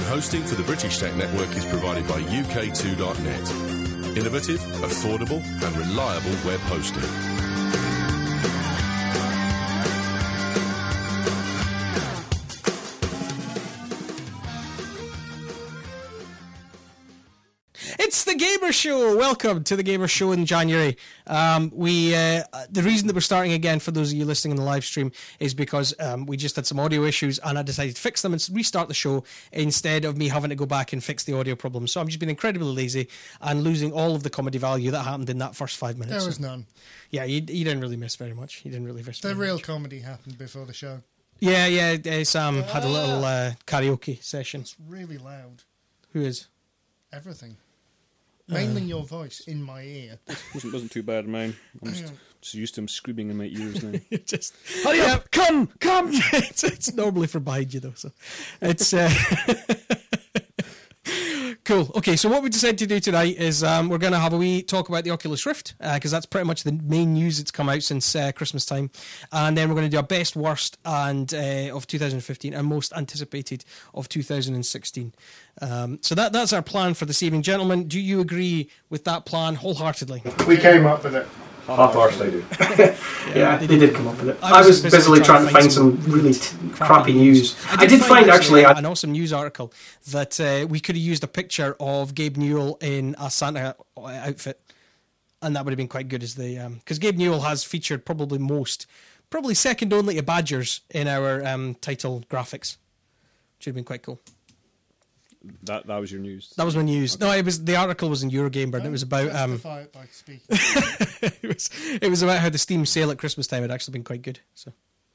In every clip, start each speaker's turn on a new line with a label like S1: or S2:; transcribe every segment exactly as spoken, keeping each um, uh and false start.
S1: hosting for the British Tech Network is provided by U K two dot net. Innovative, affordable and reliable web hosting.
S2: It's the Gamer Show. Welcome to the Gamer Show in January. Um, we uh, the reason that we're starting again, for those of you listening on the live stream, is because um, we just had some audio issues, and I decided to fix them and restart the show instead of me having to go back and fix the audio problems. So I'm just being incredibly lazy and losing all of the comedy value that happened in that first five minutes.
S3: There was none.
S2: Yeah, you, you didn't really miss very much. You didn't really miss.
S3: The
S2: very
S3: real
S2: much.
S3: comedy happened before the show.
S2: Yeah, yeah. Uh, Sam had a little uh, karaoke session.
S3: It's really loud.
S2: Who is?
S3: Everything. Mainly your voice in my ear.
S4: wasn't wasn't too bad, mine. I'm just, just used to him screaming in my ears now.
S2: Just hurry up, come, come. it's, it's normally from behind you though, so it's uh... cool. Okay, so what we decided to do tonight is um, we're going to have a wee talk about the Oculus Rift, because uh, that's pretty much the main news that's come out since uh, Christmas time, and then we're going to do our best, worst, and uh, of two thousand fifteen and most anticipated of two thousand sixteen. Um, so that that's our plan for this evening, gentlemen. Do you agree with that plan wholeheartedly?
S5: We came up with it.
S6: Half-arsed, I do.
S2: yeah,
S6: yeah,
S2: they
S6: they
S2: did
S6: did come up with it.
S2: I was
S6: I was busily trying to find some really t- crappy news. I did find, actually...
S2: an awesome news article that uh, we could have used a picture of Gabe Newell in a Santa outfit, and that would have been quite good as the... Because um, Gabe Newell has featured probably most, probably second only to Badgers in our um, title graphics, which would have been quite cool.
S4: That that was your news.
S2: That was my news. Okay. No, it was the article was in Eurogamer, and
S3: Don't
S2: it was about um.
S3: It, by speaking.
S2: it was it was about how the Steam sale at Christmas time had actually been quite good. So,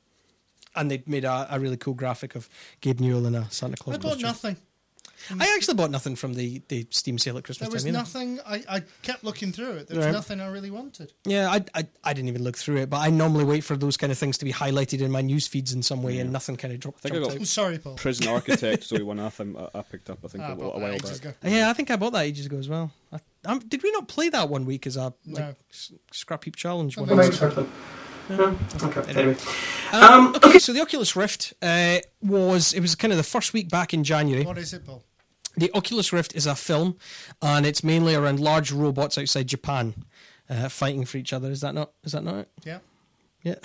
S2: and they'd made a, a really cool graphic of Gabe Newell in a Santa Claus
S3: I bought
S2: costume.
S3: nothing.
S2: I actually bought nothing from the, the Steam sale at Christmas
S3: There was
S2: time. Either.
S3: nothing. I, I kept looking through it. There was
S2: Right.
S3: nothing I really wanted.
S2: Yeah, I, I I didn't even look through it, but I normally wait for those kind of things to be highlighted in my news feeds in some way,
S4: Yeah.
S2: and nothing kind of dropped.
S4: I think I got-
S3: I'm sorry, Paul.
S4: Prison Architect, so one I, th- I picked up, I think,
S3: Ah, I
S4: a,
S3: bought
S4: a
S3: that
S4: while
S3: ages
S4: back.
S3: ago.
S2: Yeah, I think I bought that ages ago as well. I, um, did we not play that one week as a like
S3: No.
S2: s- scrap heap challenge?
S3: Oh,
S2: One
S3: no.
S2: of
S6: Maybe
S2: those?
S6: something. Yeah. Okay, anyway.
S2: Um,
S6: Um,
S2: okay, so the Oculus Rift uh, was it was kind of the first week back in January.
S3: What is it, Paul?
S2: The Oculus Rift is a film, and it's mainly around large robots outside Japan uh, fighting for each other. Is that not? Is that not it?
S3: Yeah.
S2: Yeah.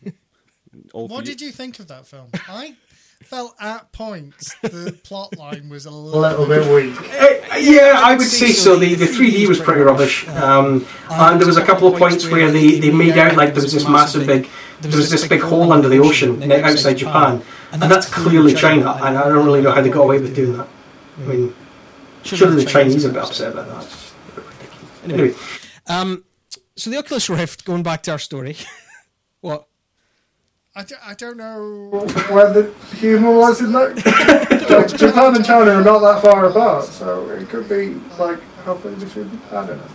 S4: All
S3: What
S4: three-
S3: did you think of that film? I felt at points the plot line was a
S5: A
S3: little,
S5: little bit weak.
S6: Uh, yeah, I would say so. The, the three D was pretty rubbish. Um, and there was a couple of points where they, they made out like there was this massive big, there was this big hole under the ocean outside Japan. And that's clearly China, and I don't really know how they got away with doing that. I mean, surely the Chinese are a bit upset about that.
S2: Anyway, um, so the Oculus Rift, going back to our story, what?
S3: I, d- I don't know.
S5: Where the humour was in that. Japan and China are not that far apart, so it could be like halfway between. I don't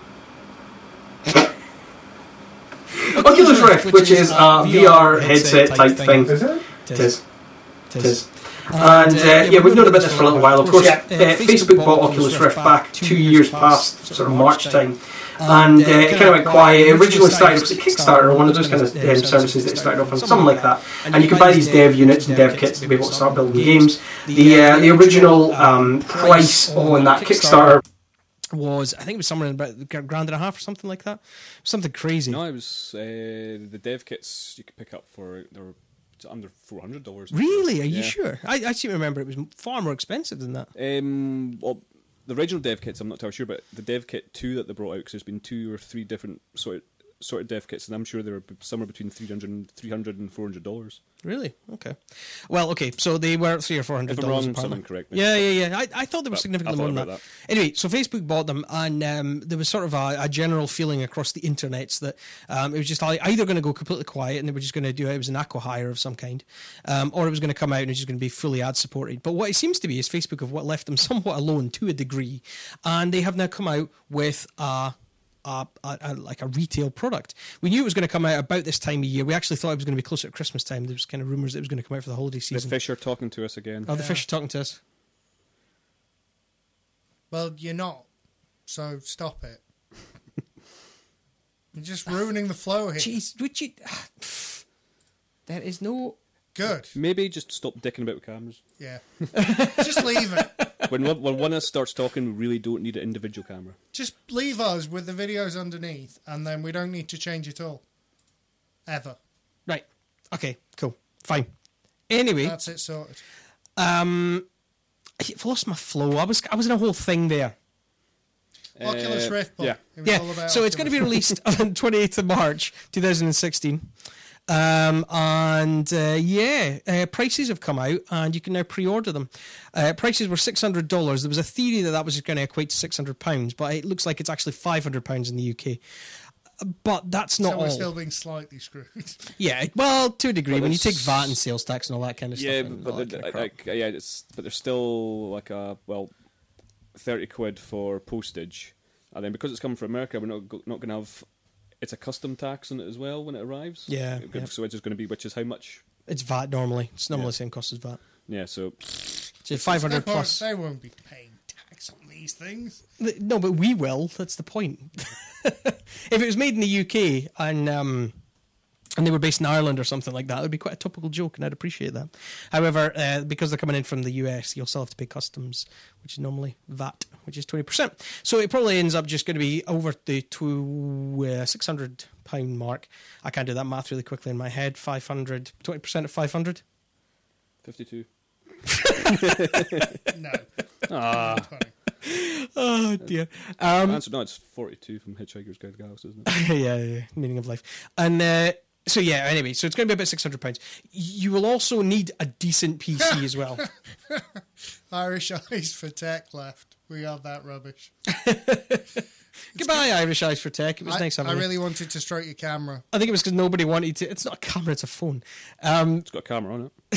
S5: know.
S6: Oculus Rift, which is a V R headset type thing.
S5: Is it?
S6: It is. It is. And uh, yeah, we've known about this for a little while. Of course, uh, Facebook bought Oculus Rift back two years past sort of March time, and uh, it kind of went quiet. It originally started off as a Kickstarter, or one of those kind of um, services that started off on, something like that. And you could buy these dev units and dev kits to be able to start building games. The uh, the original um, price on that Kickstarter
S2: was, I think it was somewhere in about a grand and a half or something like that. Something crazy.
S4: No, it was uh, the dev kits you could pick up for, they were under four hundred dollars.
S2: Really? Are you
S4: Yeah.
S2: sure? I, I seem to remember it was far more expensive than that.
S4: Um, well, the original dev kits, I'm not too sure, but the dev kit two that they brought out, because there's been two or three different sort of, sort of dev kits, and I'm sure they were somewhere between three hundred and, three hundred and four hundred dollars.
S2: Really? Okay. Well, okay, so they were three or four hundred
S4: If I'm
S2: dollars.
S4: wrong, someone correct me.
S2: Yeah, yeah, yeah. I, I thought they were
S4: But
S2: significantly
S4: I
S2: more
S4: thought
S2: than that.
S4: about
S2: Anyway, so Facebook bought them, and um, there was sort of a, a general feeling across the internets that um, it was just either going to go completely quiet and they were just going to do it. It was an acqui-hire of some kind, um, or it was going to come out and it's just going to be fully ad supported. But what it seems to be is Facebook have what left them somewhat alone to a degree, and they have now come out with a. A, a, a, like a retail product. We knew it was going to come out about this time of year. We actually thought it was going to be closer to Christmas time. There was kind of rumours that it was going to come out for the holiday
S4: The
S2: season.
S4: fish are talking to us again.
S2: Oh, the
S3: Yeah.
S2: fish are talking to us.
S3: Well, you're not. So stop it. You're just ruining the flow here.
S2: Jeez, would you... There is no
S3: Good.
S4: Maybe just stop dicking about with cameras.
S3: Yeah. Just leave it.
S4: When one, when one of us starts talking, we really don't need an individual camera.
S3: Just leave us with the videos underneath, and then we don't need to change it all. Ever.
S2: Right. Okay, cool. Fine. Anyway.
S3: That's it sorted.
S2: Um, I've lost my flow. I was I was in a whole thing there.
S3: Oculus
S4: Uh,
S3: Rift, Paul.
S4: yeah.
S3: It was
S2: Yeah,
S3: all about
S2: so it's going to be
S3: Oculus.
S2: released on twenty-eighth of March, twenty sixteen. Um, and uh, yeah, uh, prices have come out and you can now pre-order them. Uh, prices were six hundred dollars. There was a theory that that was going to equate to six hundred pounds, but it looks like it's actually five hundred pounds in the U K. But that's not
S3: So
S2: all.
S3: we're still being slightly screwed.
S2: Yeah, well, to a degree,
S4: But
S2: when you take
S4: it's-
S2: V A T and sales tax and all that kind of
S4: Yeah,
S2: stuff. and all
S4: but
S2: that
S4: the,
S2: kind of crap.
S4: like, yeah, it's but there's still like a well, thirty quid for postage, and then because it's coming from America, we're not go- not going to have. It's a custom tax on it as well when it arrives.
S2: Yeah,
S4: Good-
S2: yeah.
S4: So it's just going to be which is how much?
S2: It's V A T normally. It's normally
S4: Yeah.
S2: the same cost as V A T.
S4: Yeah, so
S2: So five
S3: They
S2: hundred
S3: won't-
S2: plus.
S3: They won't be paying tax on these things.
S2: No, but we will. That's the point. If it was made in the U K and um, and they were based in Ireland or something like that, it would be quite a topical joke, and I'd appreciate that. However, uh, because they're coming in from the U S, you'll still have to pay customs, which is normally V A T, which is twenty percent. So it probably ends up just going to be over the two, uh, six hundred pound mark. I can't do that math really quickly in my head. five hundred, twenty percent of five hundred.
S4: fifty-two.
S3: No.
S4: Ah,
S3: Funny.
S2: Oh, dear. Um,
S4: answer no, it's forty-two from Hitchhiker's Guide to the Galaxy, isn't it?
S2: yeah, yeah, meaning of life. And uh, so, yeah, anyway, so it's going to be about six hundred pounds. You will also need a decent P C as well.
S3: Irish Eyes for Tech left. We are that rubbish.
S2: Goodbye, Irish Eyes for Tech. It was
S3: I,
S2: nice having
S3: I
S2: you.
S3: really wanted to stroke your camera.
S2: I think it was because nobody wanted to. It's not a camera, it's a phone. Um,
S4: It's got a camera on it.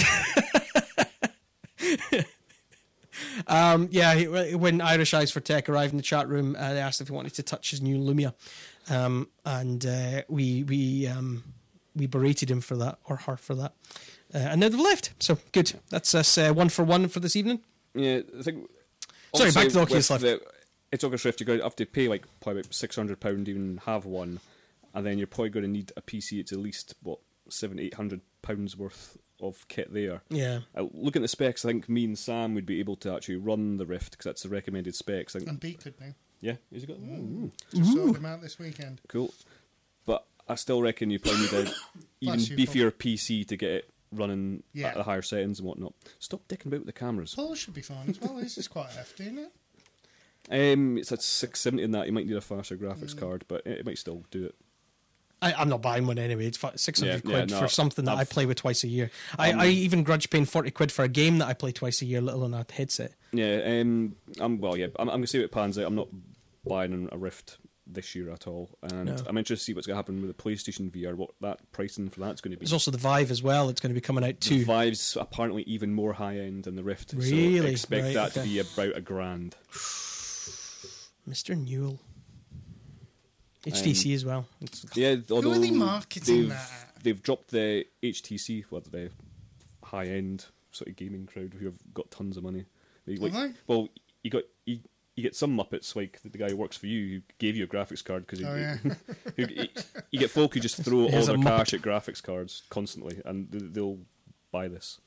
S2: um, yeah, he- when Irish Eyes for Tech arrived in the chat room, uh, they asked if he wanted to touch his new Lumia. Um, and uh, we we um, we berated him for that, or her for that. Uh, and now they've left. So, good. That's us uh, one for one for this evening.
S4: Yeah, I think.
S2: Sorry, back to the
S4: obviously
S2: Oculus
S4: with
S2: Rift.
S4: the- It's Oculus Rift. You're going to have to pay like probably about six hundred pound to even have one, and then you're probably going to need a P C. It's at least what seven, eight hundred pounds worth of kit there.
S2: Yeah.
S4: Uh, looking at the specs, I think me and Sam would be able to actually run the Rift because that's the recommended specs. I think.
S3: And Pete could now.
S4: Yeah, has he got? Ooh,
S3: Just sorted him out this weekend.
S4: cool. But I still reckon you probably need a even
S3: Bless you,
S4: beefier P C to get it running
S3: Yeah.
S4: at the higher settings and whatnot. Stop dicking about with the cameras.
S3: Paul should be fine as well. This is quite hefty, isn't it?
S4: Um, it's at six seventy in that. You might need a faster graphics
S3: Mm.
S4: card, but it, it might still do it.
S2: I, I'm not buying one anyway. It's six hundred
S4: Yeah, yeah,
S2: quid
S4: no,
S2: for something that
S4: I've-
S2: I play with twice a year. I,
S4: Um,
S2: I even grudge paying forty quid for a game that I play twice a year, let alone a headset.
S4: Yeah, um, I'm well. Yeah, I'm, I'm gonna see what it pans out. I'm not buying a Rift this year at all, and
S2: No.
S4: I'm interested to see what's gonna happen with the PlayStation V R. What that pricing for that's going to be.
S2: There's also the Vive as well. It's going to be coming out
S4: The
S2: too.
S4: Vive's apparently even more high end than the Rift. So
S2: Really?
S4: expect
S2: Right,
S4: that to
S2: okay.
S4: be about a grand.
S2: Mister Newell. H T C as well. It's,
S4: Yeah, although
S3: Who are they marketing
S4: they've,
S3: that at?
S4: they've dropped the H T C, what the high end sort of gaming crowd who have got tons of money. They, like,
S3: Have they?
S4: well, you got you, you get some muppets like the guy who works for you who gave you a graphics card because
S3: Oh, yeah.
S4: you, you get folk who just throw all
S2: Here's a
S4: their
S2: Muppet.
S4: cash at graphics cards constantly, and th- they'll buy this.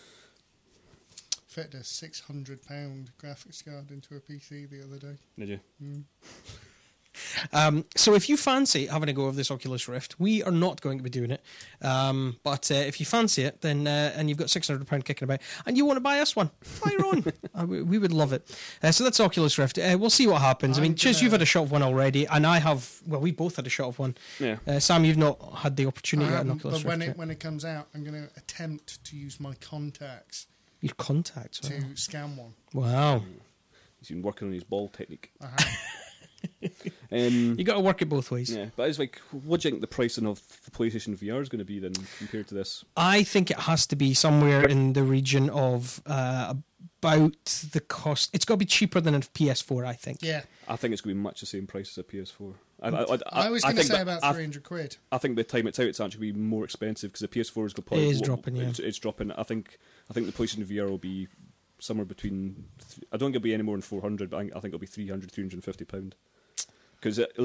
S3: Fit a six hundred pound graphics card into a P C the other day.
S4: Did you?
S2: Um, so if you fancy having a go of this Oculus Rift, we are not going to be doing it. Um, but uh, if you fancy it, then uh, and you've got six hundred pounds kicking about, and you want to buy us one, fire on. uh, we, we would love it. Uh, so that's Oculus Rift. Uh, we'll see what happens. I mean,
S3: I'm
S2: Chiz,
S3: gonna-
S2: you've had a shot of one already, and I have. Well, we both had a shot of one.
S4: Yeah.
S2: Uh, Sam, you've not had the
S3: I
S2: opportunity to get an
S3: haven't,
S2: Oculus
S3: but when
S2: Rift
S3: it
S2: yet.
S3: when it comes out, I'm going to attempt to use my contacts
S2: Your contacts.
S3: to
S2: Wow.
S3: scan one.
S2: wow.
S4: He's been working on his ball technique.
S3: I have.
S4: Um,
S2: You got to work it both ways.
S4: yeah, but it's like, what do you think the pricing of the PlayStation V R is going to be then compared to this?
S2: I think it has to be somewhere in the region of uh, about the cost. It's got to be cheaper than a P S four, I think.
S3: Yeah.
S4: I think it's going to be much the same price as a P S four. I, I, I,
S3: I was going to
S4: think
S3: say
S4: that-
S3: about
S4: I-
S3: three hundred quid.
S4: I think by the time it's out, it's actually be more expensive because the P S four is going to probably
S2: It is dropping, yeah.
S4: It's, it's dropping. I think. I think the PlayStation V R will be somewhere between. th- I don't think it'll be any more than four hundred, but I think, I think it'll be three hundred, three hundred and fifty pound. Because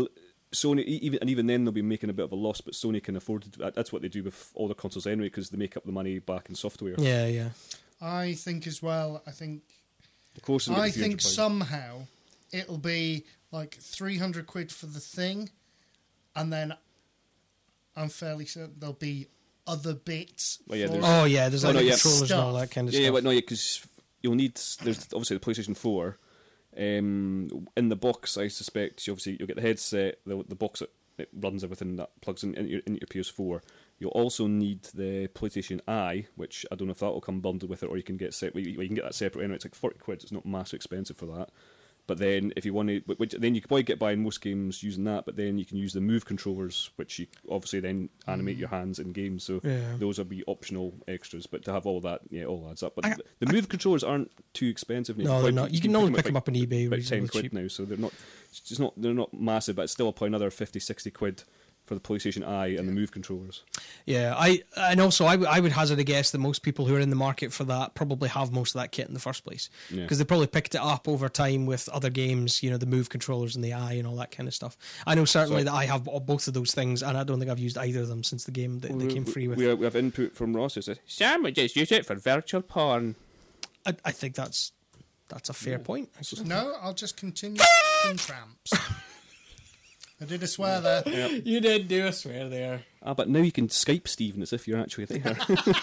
S4: Sony, e- even and even then they'll be making a bit of a loss, but Sony can afford to do that. That's what they do with all the consoles anyway, because they make up the money back in software.
S2: Yeah, yeah.
S3: I think as well. I think.
S4: The closer they get
S3: I
S4: to three hundred
S3: think
S4: pounds.
S3: somehow it'll be like three hundred quid for the thing, and then I'm fairly certain there'll be other bits.
S4: Well, yeah,
S3: for
S4: there's-
S3: it.
S2: Oh yeah, there's
S4: Oh,
S2: like
S4: no,
S2: the
S4: yeah.
S2: controllers and all
S3: Stuff.
S2: that kind of
S4: Yeah, yeah,
S2: stuff.
S4: but no, yeah, because you'll need. There's obviously the PlayStation Four. Um, in the box, I suspect you obviously you'll get the headset, the the box that it runs everything that plugs in, into, your, into your P S four. You'll also need the PlayStation Eye, which I don't know if that will come bundled with it, or you can get set. Well, you, you can get that separate anyway. It's like forty quid. It's not massive expensive for that. But then, if you want to, which, then you can probably get by in most games using that. But then you can use the Move controllers, which you obviously then animate your hands in games. So
S2: Yeah.
S4: those will be optional extras. But to have all that, yeah, all adds up. But
S2: I-
S4: the, the Move controllers aren't too expensive.
S2: No,
S4: You
S2: they're
S4: probably-
S2: not. You can
S4: pick
S2: only
S4: them
S2: pick
S4: up
S2: them up on eBay
S4: about
S2: reasonably
S4: ten quid
S2: cheap.
S4: now. So they're not. It's just not. They're not massive, but it's still probably another fifty, sixty quid for the PlayStation Eye and the Move controllers.
S2: Yeah, I and also I, w- I would hazard a guess that most people who are in the market for that probably have most of that kit in the first place
S4: Yeah.
S2: because they probably picked it up over time with other games, you know, the Move controllers and the Eye and all that kind of stuff. I know certainly
S4: So-
S2: that I have b- both of those things, and I don't think I've used either of them since the game that they came
S4: We-
S2: free with.
S4: We, we have input from Ross who says, Sam would just use it for virtual porn.
S2: I, I think that's that's a fair point. actually.
S3: No, I'll just continue in tramps. I did a swear there.
S2: You did do a swear there.
S4: Ah, but now you can Skype Stephen as if you're actually there.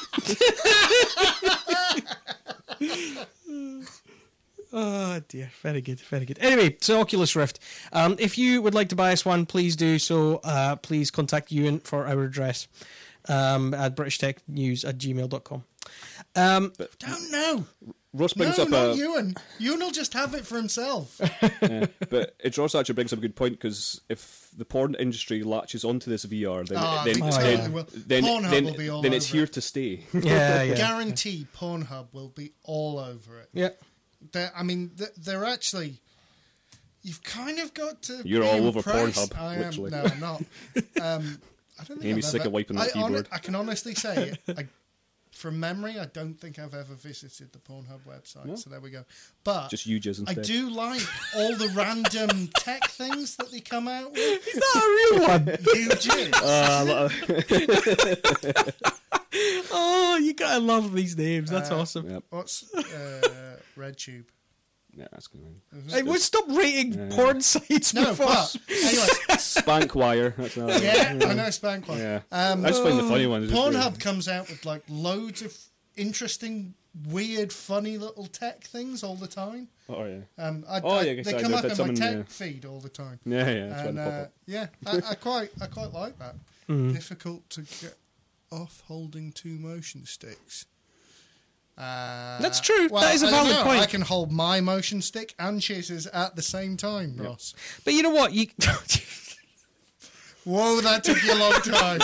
S2: Oh dear, very good, very good. Anyway, so Oculus Rift. Um, if you would like to buy us one, please do so. Uh, please contact Ewan for our address um, at british tech news at gmail dot com. Um,
S3: Don't know.
S4: Ross
S3: No,
S4: brings up
S3: not
S4: a...
S3: Ewan. Ewan will just have it for himself.
S4: Yeah, but it Ross actually brings up a good point, because if the porn industry latches onto this V R, then
S3: Ah,
S4: then,
S3: they
S2: Oh,
S3: totally
S2: yeah.
S3: will.
S4: then,
S3: Pornhub
S4: then,
S3: will be all
S4: then it's
S3: over
S4: here
S3: it.
S4: to stay.
S2: yeah, yeah,
S3: Guarantee Pornhub will be all over it.
S2: yeah.
S3: They're, I mean, they're, they're actually. You've kind of got to.
S4: You're
S3: be
S4: all over
S3: impressed.
S4: Pornhub,
S3: I am.
S4: literally.
S3: No, I'm not. Um, I don't think
S4: Amy's
S3: I've
S4: sick
S3: ever,
S4: of wiping that
S3: I, hon-
S4: keyboard.
S3: I can honestly say, I, from memory, I don't think I've ever visited the Pornhub website.
S4: No.
S3: So there we go. But
S4: Just you jizz
S3: I
S4: instead.
S3: do like all the random tech things that they come out with.
S2: Is that a real one?
S3: You jizz.
S4: Ah, a lot of-
S2: Oh, you gotta love these names. That's
S3: Uh,
S2: awesome.
S4: Yep.
S3: What's uh, RedTube?
S4: Yeah, that's good.
S2: Hey, would stop rating
S4: Yeah.
S2: porn sites
S3: No,
S2: before.
S3: but anyway,
S4: Spankwire. That's another
S3: yeah,
S4: one.
S3: I know Spankwire.
S4: Yeah.
S3: Um,
S4: I just find the funny ones. just
S3: Pornhub
S4: weird.
S3: comes out with like loads of interesting, weird, funny little tech things all the time.
S4: Oh, yeah.
S3: Um, I,
S4: Oh,
S3: I,
S4: yeah, I guess
S3: they
S4: I
S3: come
S4: did-
S3: up
S4: did
S3: in
S4: some
S3: my
S4: in
S3: tech
S4: the-
S3: feed all the time.
S4: Yeah, yeah. That's
S3: And
S4: when they pop
S3: uh,
S4: up.
S3: yeah, I, I quite, I quite like that. Difficult to get off holding two motion sticks. Uh,
S2: That's true.
S3: Well,
S2: That is a
S3: I don't
S2: valid
S3: know.
S2: point.
S3: I can hold my motion stick and Chiz's at the same time, Ross.
S2: But you know what? You
S3: Whoa, that took you a long time.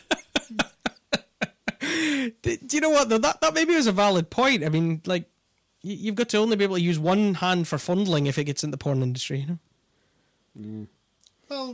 S4: Yep.
S2: do you know what though? That that maybe was a valid point. I mean, like you, you've got to only be able to use one hand for fondling if it gets into the porn industry. You know?
S3: Well,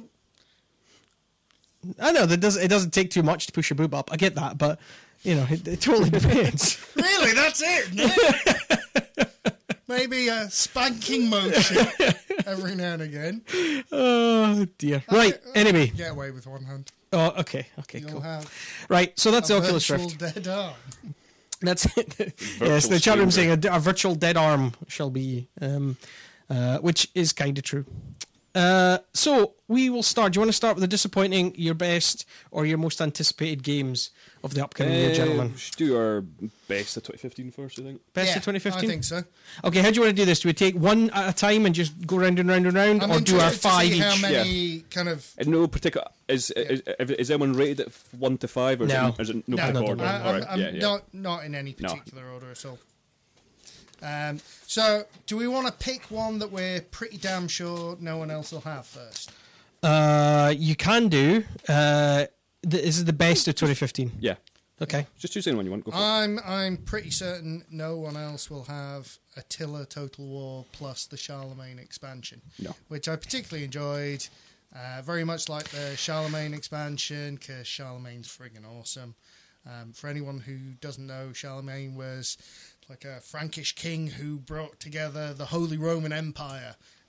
S2: I know that does it doesn't take too much to push your boob up. I get that, but you know, it, it totally depends.
S3: really, that's it. isn't it? Maybe a spanking motion every now and again.
S2: Oh dear. Right.
S3: Uh,
S2: Anyway.
S3: Get away with one hand.
S2: Oh, okay. Okay.
S3: You'll
S2: Cool.
S3: have
S2: Right. So that's
S3: a
S2: the Oculus
S3: virtual
S2: Rift.
S3: dead arm.
S2: That's it. Yes, the chat room saying
S4: stranger.
S2: a, a virtual dead arm shall be, um, uh, which is kind of true. Uh, so we will start. Do you want to start with the disappointing, your best, or your most anticipated games of the upcoming year,
S4: Uh,
S2: gentlemen?
S4: we should do our best of twenty fifteen first, I think.
S2: Best
S3: Yeah,
S2: of twenty fifteen.
S3: I think so.
S2: Okay, how do you want to do this? Do we take one at a time and just go round and round and round,
S3: I'm
S2: or do our
S3: interested to
S2: five
S3: see
S2: each?
S3: how many kind of.
S4: In no particular, is is, is, is anyone rated at one to five, or
S2: No.
S4: is, it, is it no,
S3: No,
S4: particular
S2: no,
S4: order?
S2: no.
S3: I,
S4: All
S3: I'm,
S4: right,
S3: I'm
S4: yeah, yeah.
S3: not not in any
S4: No.
S3: particular order at all. Um, so, do we want to pick one that we're pretty damn sure no one else will have first?
S2: Uh, you can do. Uh, th- this is the best of twenty fifteen.
S4: Yeah.
S2: Okay.
S4: Just choose anyone you want. Go for it.
S3: I'm I'm pretty certain no one else will have Attila Total War plus the Charlemagne expansion,
S4: No.
S3: which I particularly enjoyed. Uh, very much like the Charlemagne expansion, because Charlemagne's friggin' awesome. Um, for anyone who doesn't know, Charlemagne was like a Frankish king who brought together the Holy Roman Empire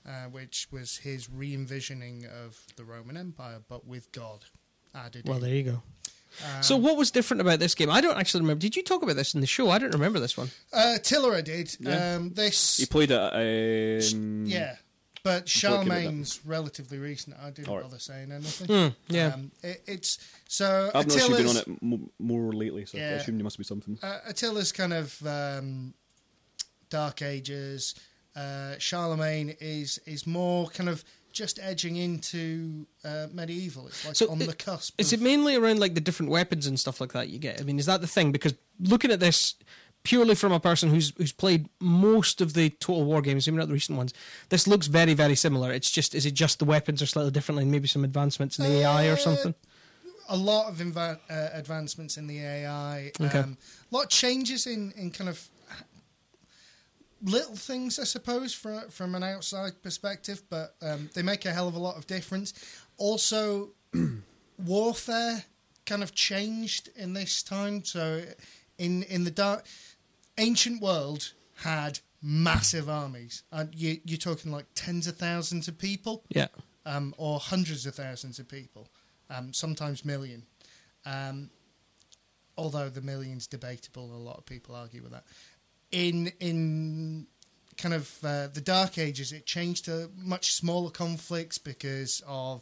S3: uh, which was his re-envisioning of the Roman Empire, but with God added
S2: Well,
S3: in.
S2: there you go.
S3: Um,
S2: So what was different about this game? I don't actually remember. Did you talk about this in the show? I don't remember this one.
S3: Uh, Tillera did.
S4: Yeah.
S3: Um, this,
S4: You played it. Um,
S3: yeah, but
S4: before it came out.
S3: Charlemagne's relatively recent. I didn't
S4: Alright.
S3: bother saying anything.
S2: Mm, yeah.
S3: Um, it, it's so
S4: I've not actually been on
S3: Attila's,
S4: it mo- more lately, so I
S3: Yeah.
S4: assume there must be something.
S3: uh, Attila's kind of um, Dark Ages. Uh, Charlemagne is is more kind of just edging into uh, medieval. It's like
S2: So
S3: on
S2: it-
S3: the cusp.
S2: Is
S3: of,
S2: it mainly around like the different weapons and stuff like that you get? I mean, is that the thing? Because looking at this purely from a person who's who's played most of the Total War games, even not the recent ones, this looks very, very similar. It's just, is it just the weapons are slightly different and maybe some advancements in the A I or
S3: Uh,
S2: something?
S3: a lot of inva- uh, advancements in the A I.
S2: Okay.
S3: Um, a lot of changes in, in kind of little things, I suppose, from from an outside perspective, but um, they make a hell of a lot of difference. Also, warfare kind of changed in this time. So, in in the dark, ancient world had massive armies, and you, you're talking like tens of thousands of people,
S2: Yeah.
S3: um, or hundreds of thousands of people, um, sometimes million. Um, although the million's debatable, a lot of people argue with that. In in kind of uh, the Dark Ages, it changed to much smaller conflicts because of,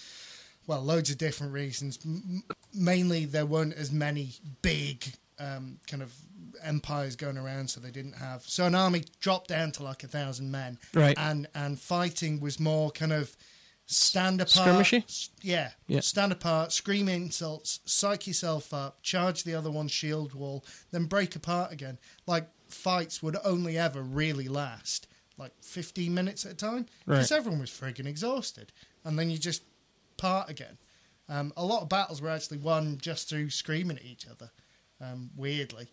S3: well, loads of different reasons. M- mainly, there weren't as many big um, kind of empires going around, so they didn't have. So an army dropped down to like a thousand men,
S2: Right.
S3: And and fighting was more kind of stand apart,
S2: Skirmishy?
S3: s- Yeah,
S2: Yeah.
S3: stand apart, scream insults, psych yourself up, charge the other one's shield wall, then break apart again. Like fights would only ever really last like fifteen minutes at a time because
S2: Right.
S3: everyone was friggin' exhausted, and then you just part again. Um, a lot of battles were actually won just through screaming at each other, um, weirdly.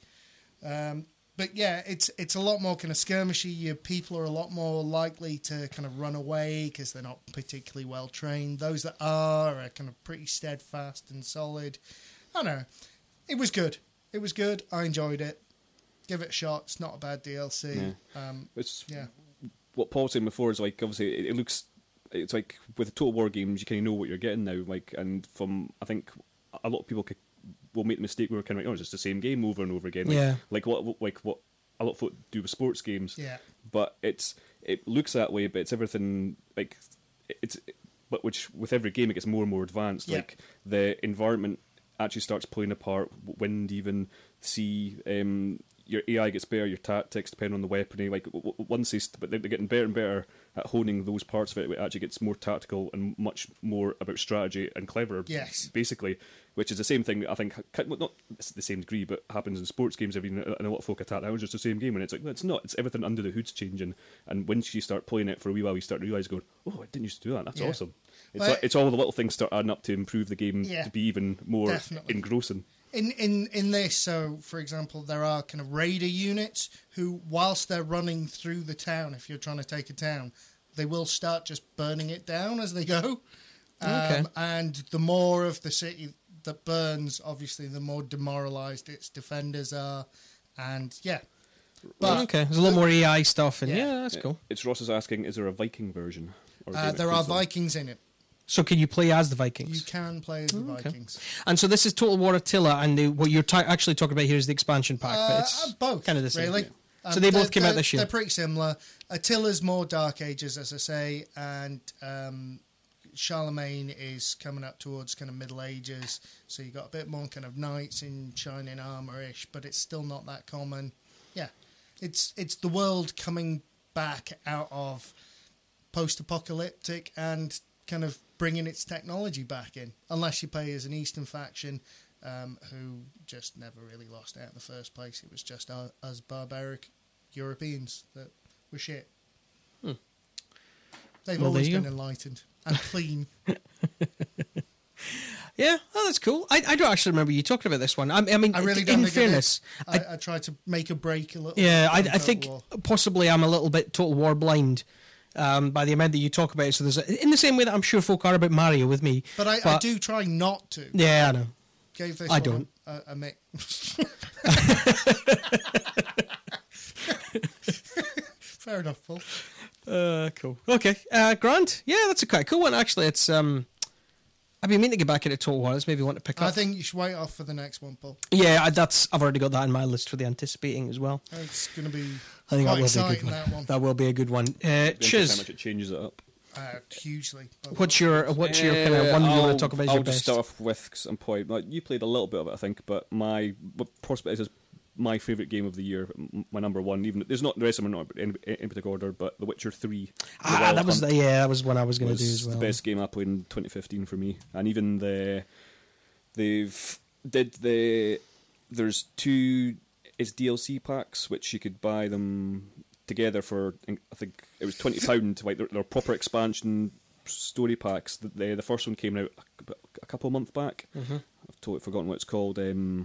S3: Um, but yeah, it's it's a lot more kind of skirmishy. Your people are a lot more likely to kind of run away because they're not particularly well trained. Those that are are kind of pretty steadfast and solid. I don't know. It was good. It was good. I enjoyed it. Give it a shot. It's not a bad D L C.
S4: Yeah.
S3: Um,
S4: It's
S3: yeah.
S4: what Paul was saying before is like obviously it, it looks it's like with Total War games you kind of know what you're getting now, like, and from I think a lot of people could, will make the mistake where we're kind of like, oh, it's just the same game over and over again, like,
S2: Yeah.
S4: like what like what a lot of folk do with sports games,
S3: Yeah.
S4: but it's it looks that way, but it's everything like it's but which with every game it gets more and more advanced,
S3: Yeah.
S4: like the environment actually starts playing a part, wind, even sea. Um, your A I gets better, your tactics, depending on the weaponry. Like w- w- once they, st- but they're getting better and better at honing those parts of it. It actually gets more tactical and much more about strategy and clever.
S3: Yes.
S4: basically, which is the same thing. I think well, not the same degree, but happens in sports games. Every and a lot of folk attack that was just the same game, and it's like well, it's not. It's everything under the hood's changing. And once you start playing it for a wee while, you start to realise, going, "Oh, I didn't used to do that. That's
S3: Yeah.
S4: awesome." It's
S3: Well,
S4: like, it's all the little things start adding up to improve the game
S3: Yeah.
S4: to be even more
S3: Definitely.
S4: engrossing.
S3: In, in in this, so for example, there are kind of raider units who, whilst they're running through the town, if you're trying to take a town, they will start just burning it down as they go. Um,
S2: Okay.
S3: And the more of the city that burns, obviously, the more demoralised its defenders are. And yeah, but
S2: okay, there's a lot more A I stuff, and
S3: Yeah.
S2: yeah, that's
S4: Yeah.
S2: cool.
S4: It's Ross is asking, is there a Viking version? Or
S3: uh,
S4: Game
S3: there are
S4: Exclusive?
S3: Vikings in it.
S2: So can you play as the
S3: You
S2: Vikings?
S3: can play as the
S2: Oh, okay.
S3: Vikings.
S2: And so this is Total War Attila, and the, what you're ta- actually talking about here is the expansion pack, but
S3: Uh,
S2: it's
S3: uh, both,
S2: kind of the same.
S3: really.
S2: Yeah. So they both
S3: they're-
S2: came out
S3: they're-
S2: this year.
S3: They're pretty similar. Attila's more Dark Ages, as I say, and um, Charlemagne is coming up towards kind of Middle Ages. So you got a bit more kind of knights in shining armour-ish, but it's still not that common. Yeah, it's it's the world coming back out of post-apocalyptic and kind of bringing its technology back in, unless you play as an Eastern faction. Um, who just never really lost out in the first place. It was just uh, us barbaric Europeans that were shit.
S2: Hmm.
S3: They've
S2: Well,
S3: always
S2: there you
S3: been enlightened and clean.
S2: Yeah, oh, that's cool. I, I don't actually remember you talking about this one. I, I mean,
S3: I really
S2: in
S3: don't think
S2: fairness,
S3: I, did. I, I tried to make a break a little.
S2: yeah, I,
S3: from
S2: I
S3: Total
S2: think
S3: War.
S2: possibly I'm a little bit Total War blind um, by the amount that you talk about it. So there's a, in the same way that I'm sure folk are about Mario with me.
S3: But I, I do try not to.
S2: Yeah, I know.
S3: Gave this
S2: I
S3: one
S2: don't.
S3: A, a mix. Fair enough, Paul.
S2: Uh, cool. Okay, uh, Grant. Yeah, that's a quite cool one. Actually, it's um, I've been meaning to get back into Total War. It's maybe want to pick up.
S3: I think you should wait off for the next one, Paul.
S2: Yeah, I, that's. I've already got that in my list for the anticipating as well.
S3: It's going to be
S2: I think
S3: quite
S2: that will be a good
S3: exciting.
S2: one.
S3: That one,
S2: That will be a good one. Uh,
S4: Interesting how
S2: Chiz,
S4: much it changes it up.
S3: uh, hugely.
S2: what's your what's your kind of one you want to talk about as
S4: I'll
S2: your
S4: just
S2: best?
S4: start off with some point. Like, you played a little bit of it, I think, but my prospect is my favourite game of the year, m- my number one. Even there's not the rest of them are not in, in particular order, but The Witcher Three.
S2: Ah, that was the, yeah, that was one I was going to do as well.
S4: The best game I played in twenty fifteen for me, and even the they've did the there's two it's D L C packs which you could buy them together for I think it was twenty pound. Like they're, they're proper expansion story packs. The the, the first one came out a, a couple of months back.
S2: Mm-hmm.
S4: I've totally forgotten what it's called. Um,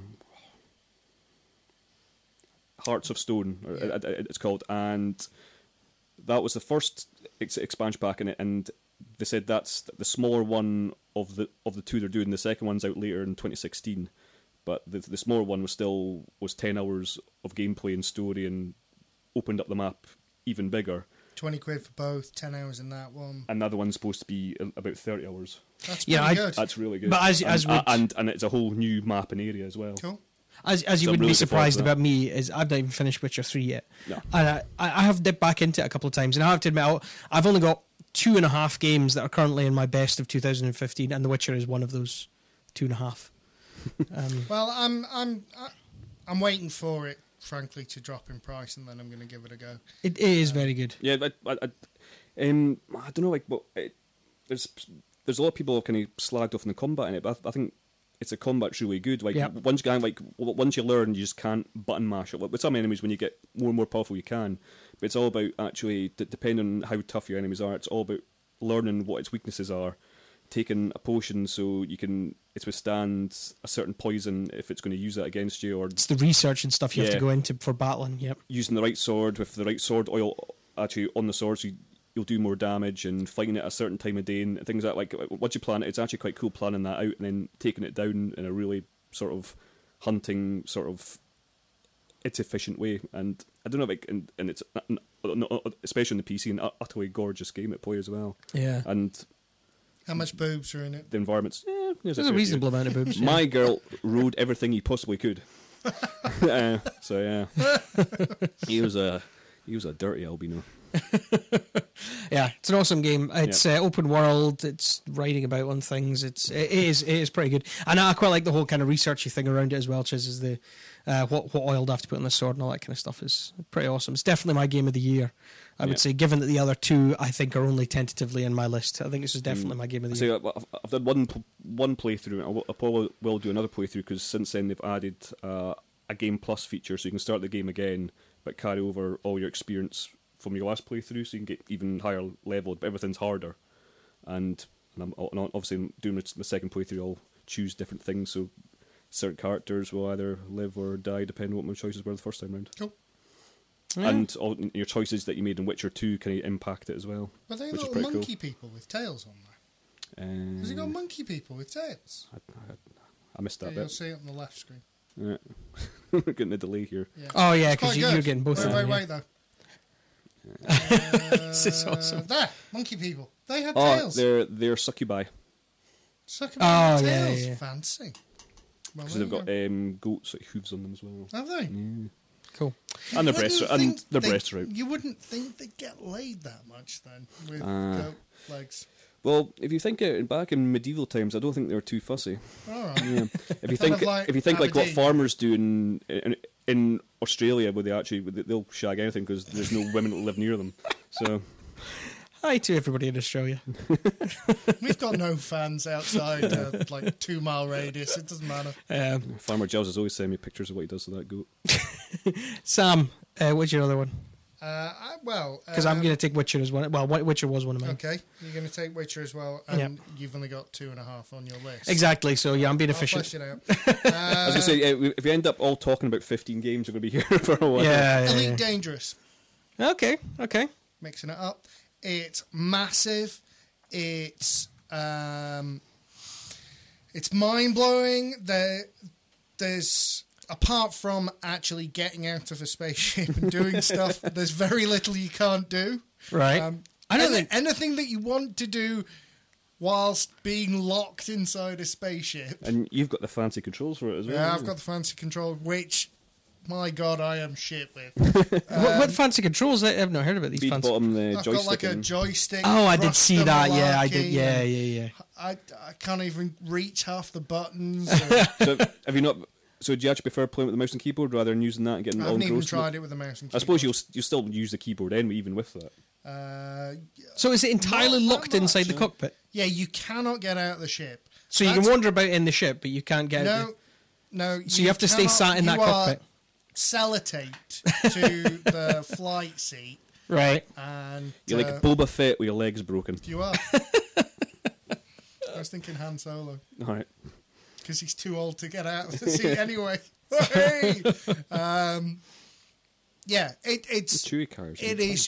S4: Hearts of Stone, or
S3: Yeah.
S4: it- it- it's called, and that was the first ex- expansion pack in it. And they said that's the smaller one of the of the two they're doing. The second one's out later in twenty sixteen, but the the smaller one was still was ten hours of gameplay and story, and opened up the map even bigger.
S3: twenty quid for both, ten hours in that one.
S4: Another one's supposed to be a- about thirty hours.
S3: That's
S2: Yeah,
S3: pretty
S2: I-
S3: good.
S4: That's really good.
S2: But as-
S4: and,
S2: as would-
S4: and and it's a whole new map and area as well.
S3: Cool.
S2: As as you
S4: So I'm
S2: wouldn't
S4: really
S2: be
S4: looking forward
S2: surprised
S4: to that.
S2: about me is I've not even finished Witcher three yet,
S4: No.
S2: and I, I have dipped back into it a couple of times, and I have to admit I'll- I've only got two and a half games that are currently in my best of two thousand fifteen, and The Witcher is one of those two and a half. Um,
S3: Well, I'm I'm I- I'm waiting for it, frankly, to drop in price, and then I'm going to give it a go.
S2: it, it is very good.
S4: Yeah, I, I, I, um, I don't know, like, what it, there's there's a lot of people have kind of slagged off in the combat in it, but I, I think it's a combat's really good. Like,
S2: Yep.
S4: once you can, like, w- once you learn, you just can't button mash it. Like, with some enemies, when you get more and more powerful, you can, but it's all about actually, d- depending on how tough your enemies are, it's all about learning what its weaknesses are, taking a potion so you can it's withstand a certain poison if it's going to use it against you, or
S2: It's the research and stuff you have
S4: Yeah.
S2: to go into for battling. Yep.
S4: using the right sword with the right sword oil actually on the sword, so you, you'll do more damage, and fighting it at a certain time of day and things like that. Like, once you plan it, it's actually quite cool planning that out and then taking it down in a really sort of hunting sort of it's efficient way. And I don't know, like, and, and it's especially on the P C, an utterly gorgeous game to play as well.
S2: Yeah.
S4: And
S3: How much boobs are in it?
S4: the environments, yeah, there's
S2: There's a
S4: fair
S2: reasonable
S4: few.
S2: amount of boobs. yeah.
S4: My girl rode everything he possibly could. uh, so yeah, he was a he was a dirty albino.
S2: Yeah, it's an awesome game. It's uh, open world. It's writing about on things. It's it is it is pretty good, and I quite like the whole kind of researchy thing around it as well. Chiz, is the uh, what what oil do I have to put on the sword and all that kind of stuff is pretty awesome. It's definitely my game of the year. I would
S4: Yeah.
S2: say, given that the other two I think are only tentatively in my list, I think this is definitely my game of the
S4: So
S2: year.
S4: I've, I've done one pl- one playthrough. I will, I probably will do another playthrough because since then they've added uh, a Game Plus feature, so you can start the game again, but carry over all your experience from your last playthrough, so you can get even higher level. But everything's harder, and, and I'm and obviously doing the second playthrough. I'll choose different things, so certain characters will either live or die depending on what my choices were the first time round.
S3: Cool.
S2: Yeah.
S4: And all your choices that you made in Witcher two kind of impact it as well.
S3: But they
S4: which is
S3: little
S4: pretty cool.
S3: monkey people with tails on there.
S4: Uh,
S3: Has it got monkey people with tails?
S4: I, I, I missed
S3: Yeah,
S4: that
S3: you'll
S4: bit.
S3: see it on the left screen.
S4: Yeah. We're getting a delay here.
S3: Yeah.
S2: Oh yeah,
S3: It's quite
S2: because you,
S3: good.
S2: you're getting both
S3: Wait,
S2: of
S3: wait,
S2: them. yeah.
S3: wait, though.
S2: This is awesome.
S3: There, monkey people. They had
S4: Oh,
S3: tails.
S4: they're they're succubi
S3: Suck
S2: Oh,
S3: about the
S2: yeah,
S3: tails.
S2: yeah.
S3: Fancy. Well,
S4: because
S3: there
S4: they've
S3: you
S4: got
S3: go.
S4: um, goats like hooves on them as well.
S3: Have they?
S4: Yeah.
S2: Cool.
S4: And their
S3: You
S4: breasts,
S3: wouldn't
S4: are, and
S3: think
S4: their
S3: they-
S4: breasts are out.
S3: You wouldn't think they get laid that much then with
S4: Ah.
S3: goat legs.
S4: Well, if you think it back in medieval times, I don't think they were too fussy.
S3: All right.
S4: Yeah. If you
S3: Kind
S4: think
S3: of like
S4: if you think like what
S3: Aberdeen.
S4: farmers do in in, in Australia, where they actually they'll shag anything because there's no women that live near them. So
S2: Hi to everybody in Australia.
S3: We've got no fans outside uh, like two mile radius. It doesn't matter.
S2: Um,
S4: Farmer Giles is always sending me pictures of what he does to that goat.
S2: Sam, uh, what's your other one?
S3: Uh, I, well,
S2: Because I'm
S3: um,
S2: going to take Witcher as one. Well, Witcher was one of mine.
S3: Okay, you're going to take Witcher as well, and you've only got two and a half on your list.
S2: Exactly. So yeah, I'm being
S3: I'll
S2: efficient.
S3: flesh it out. Uh,
S4: I was going to say, uh, if you end up all talking about fifteen games, you're going to be here for a while.
S2: Yeah. yeah,
S3: Elite
S2: yeah.
S3: Dangerous.
S2: Okay. Okay.
S3: Mixing it up. It's massive. It's um, it's mind blowing. There, there's apart from actually getting out of a spaceship and doing stuff, there's very little you can't do.
S2: Right.
S3: Um,
S2: I don't
S3: any-
S2: think-
S3: anything that you want to do whilst being locked inside a spaceship.
S4: And you've got the fancy controls for it as well.
S3: Yeah,
S4: haven't
S3: I've
S4: you?
S3: got the fancy control, which, my God, I am shit with.
S2: what, what fancy controls? I- I've not heard about these
S4: Beat
S2: fancy.
S4: bottom the
S3: I've
S4: joystick.
S3: got like a
S4: and-
S3: joystick.
S2: Oh, I did
S3: Rasta
S2: see that. Yeah, I did.
S3: malarkey,
S2: Yeah,
S3: and
S2: yeah, yeah.
S3: I, I can't even reach half the buttons.
S4: so have you not? So do you actually prefer playing with the mouse and keyboard rather than using that and getting
S3: I
S4: all
S3: haven't even
S4: engrossed in
S3: tried it with the mouse and keyboard.
S4: I suppose you'll you still use the keyboard anyway, even with that.
S3: Uh,
S2: So is it entirely
S3: Not that
S2: locked inside the
S3: much.
S2: cockpit?
S3: yeah, you cannot get out of the ship.
S2: So you
S3: That's-
S2: can wander about in the ship, but you can't get out.
S3: No, no.
S2: So you have to stay
S3: cannot-
S2: sat in that
S3: you are
S2: cockpit.
S3: Sellotaped to the flight seat,
S2: The, right.
S3: and
S4: You're
S3: uh,
S4: like Boba Fett with your legs broken.
S3: you are. I was thinking Han Solo
S4: All right.
S3: because he's too old to get out of the seat anyway. Hey! um, yeah, it, it's
S4: The Chewie cars.
S3: it is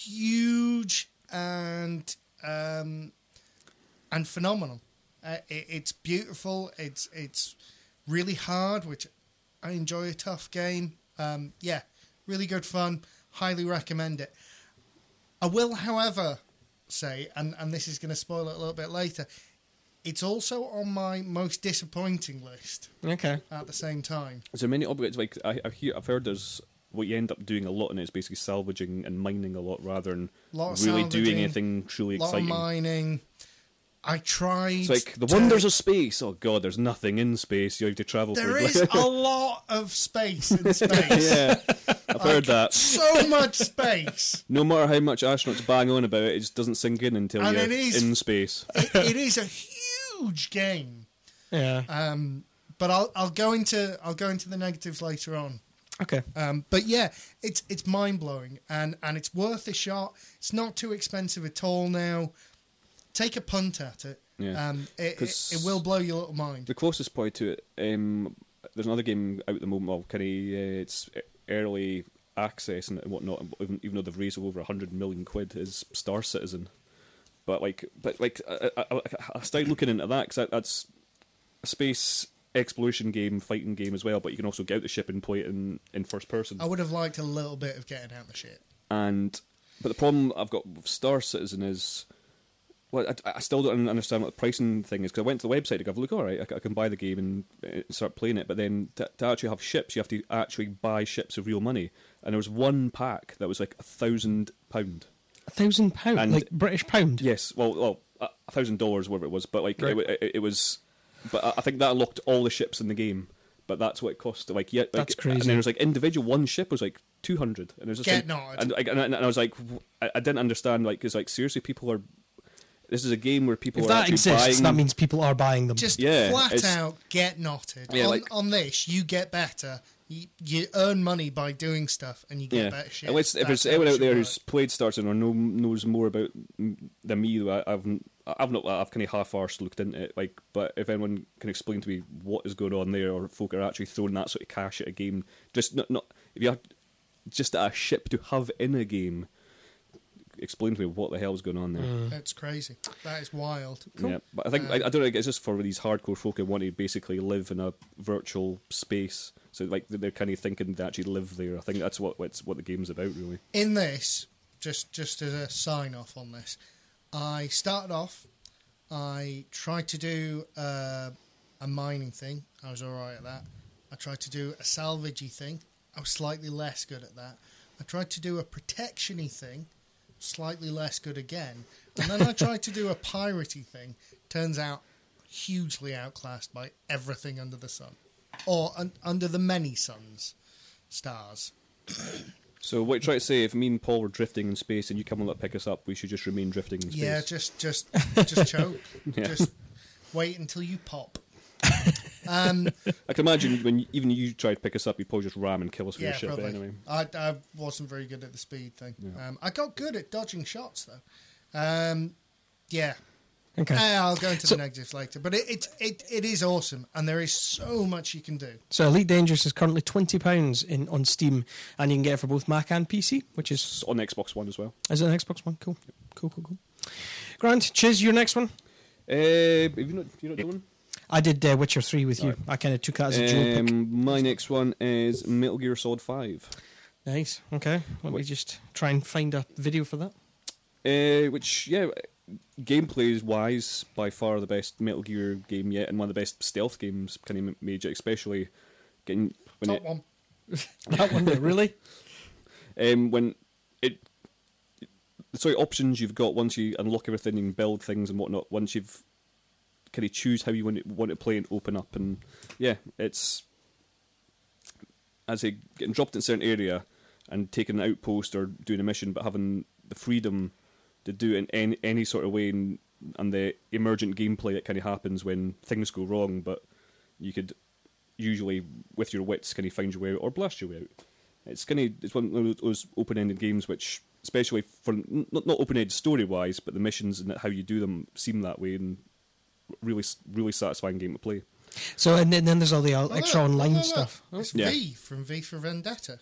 S3: huge and um, and phenomenal. Uh, it, it's beautiful. It's it's really hard, which I enjoy a tough game. Um, yeah, really good fun. Highly recommend it. I will, however, say, and, and this is going to spoil it a little bit later, it's also on my most disappointing list
S2: Okay.
S3: at the same time.
S4: Is there many upgrades? Like I, I hear, I've heard there's what you end up doing a lot in it is basically salvaging and mining a lot rather than
S3: Lot of
S4: really doing
S3: salvaging,
S4: anything truly
S3: A lot
S4: exciting.
S3: of mining. I tried.
S4: It's like the
S3: to-
S4: wonders of space. Oh god, there's nothing in space. You have to travel.
S3: There
S4: for
S3: is a lot of space in space.
S4: yeah, I've heard that.
S3: So much space.
S4: No matter how much astronauts bang on about it, it just doesn't sink in until
S3: And
S4: you're
S3: it is-
S4: in space.
S3: It, it is a huge game.
S2: Yeah.
S3: Um, but I'll I'll go into I'll go into the negatives later on.
S2: Okay.
S3: Um, but yeah, it's it's mind blowing and, and it's worth a shot. It's not too expensive at all now. Take a punt at it.
S4: Yeah.
S3: Um, it, it,
S4: 'Cause
S3: it will blow your little mind.
S4: The closest point to it, um, there's another game out at the moment. Well, kind of, uh, it's early access and whatnot. Even, even though they've raised over a hundred million quid, is Star Citizen. But like, but like, I, I, I started looking into that because that's a space exploration game, fighting game as well. But you can also get out the ship and play it in, in first person.
S3: I would have liked a little bit of getting out the shit.
S4: And but the problem I've got with Star Citizen is. Well, I, I still don't understand what the pricing thing is because I went to the website to go, look, all right, I, I can buy the game and uh, start playing it, but then to, to actually have ships, you have to actually buy ships of real money. And there was one pack that was like a thousand pound.
S2: A thousand pound,
S4: And-
S2: like British pound.
S4: Yes, well, well, a a thousand dollars, whatever it was, but like
S2: Right.
S4: it, it, it was. But I I think that unlocked all the ships in the game. But that's what it cost. Like, yeah, like,
S2: That's
S4: And
S2: crazy.
S4: then there was like individual one ship was like two hundred, and it was just
S3: Get
S4: like,
S3: nod.
S4: and, like, and, I- and I was like, I, I didn't understand, like, because like seriously, people are. This is a game where people
S2: If
S4: are
S2: that
S4: actually
S2: exists,
S4: buying.
S2: that means people are buying them.
S3: Just
S4: Yeah,
S3: flat
S4: it's-
S3: out get knotted.
S4: Yeah,
S3: on,
S4: like-
S3: on this, you get better. You, you earn money by doing stuff, and you get
S4: Yeah,
S3: better shit.
S4: and it's, if
S3: That's
S4: there's
S3: how
S4: anyone
S3: it
S4: out
S3: should
S4: there
S3: work.
S4: who's played Star Citizen or know, knows more about m- than me, I, I've I've not I've kind of half-arsed looked into it. Like, but if anyone can explain to me what is going on there, or folk are actually throwing that sort of cash at a game, just not not if you have just a ship to have in a game, explain to me what the hell's going on there.
S3: That's crazy. That is wild.
S4: Yeah, but I think I, I don't think it's just for these hardcore folk who want to basically live in a virtual space. So like they're kind of thinking they actually live there. I think that's what what's what the game's about, really.
S3: In this, just just as a sign off on this, I started off. I tried to do uh, a mining thing. I was all right at that. I tried to do a salvagey thing. I was slightly less good at that. I tried to do a protection-y thing. Slightly less good again. And then I tried to do a piratey thing. Turns out hugely outclassed by everything under the sun. Or un- under the many suns. Stars.
S4: So what you try to say, if me and Paul were drifting in space and you come and let pick us up, we should just remain drifting in space.
S3: Yeah, just just just choke.
S4: Yeah.
S3: Just wait until you pop. Um,
S4: I can imagine when even you tried to pick us up, you'd probably just ram and kill us with
S3: yeah,
S4: your ship
S3: probably.
S4: anyway.
S3: I, I wasn't very good at the speed thing.
S4: Yeah.
S3: Um, I got good at dodging shots though. Um, yeah.
S2: Okay.
S3: Uh, I'll go into
S2: So-
S3: the negatives later, but it, it it it is awesome, and there is so much you can do.
S2: So Elite Dangerous is currently twenty pounds in on Steam, and you can get it for both Mac and P C, which is
S4: It's on Xbox One as well.
S2: is it an Xbox One? Cool, cool, cool, cool. Grant, Chiz, your next one.
S4: Uh, have you not, you not doing?
S2: I did uh, Witcher three with you. I kind of took that as a dual pick.
S4: Um, my next one is Metal Gear Solid Five.
S2: Nice. Okay. Let me
S4: Wait.
S2: just try and find a video for that.
S4: Uh, which, yeah, gameplay wise, by far the best Metal Gear game yet, and one of the best stealth games kind of made, especially getting when
S3: Top
S4: it,
S3: one.
S2: That one there, really?
S4: um, when it the sort of options you've got once you unlock everything and build things and whatnot. Once you've kind of choose how you want to, want to play and open up, and yeah, it's as a getting dropped in a certain area and taking an outpost or doing a mission, but having the freedom to do it in any, any sort of way, and, and the emergent gameplay that kind of happens when things go wrong, but you could usually, with your wits, kind of find your way out or blast your way out. It's kind of it's one of those open-ended games which, especially for not, not open-ended story-wise, but the missions and how you do them seem that way, and really, really satisfying game to play.
S2: So, and then, then there's all the uh,
S3: Oh,
S2: extra
S3: look,
S2: online
S3: look, look.
S2: stuff.
S3: It's
S4: Yeah.
S3: V from V for Vendetta.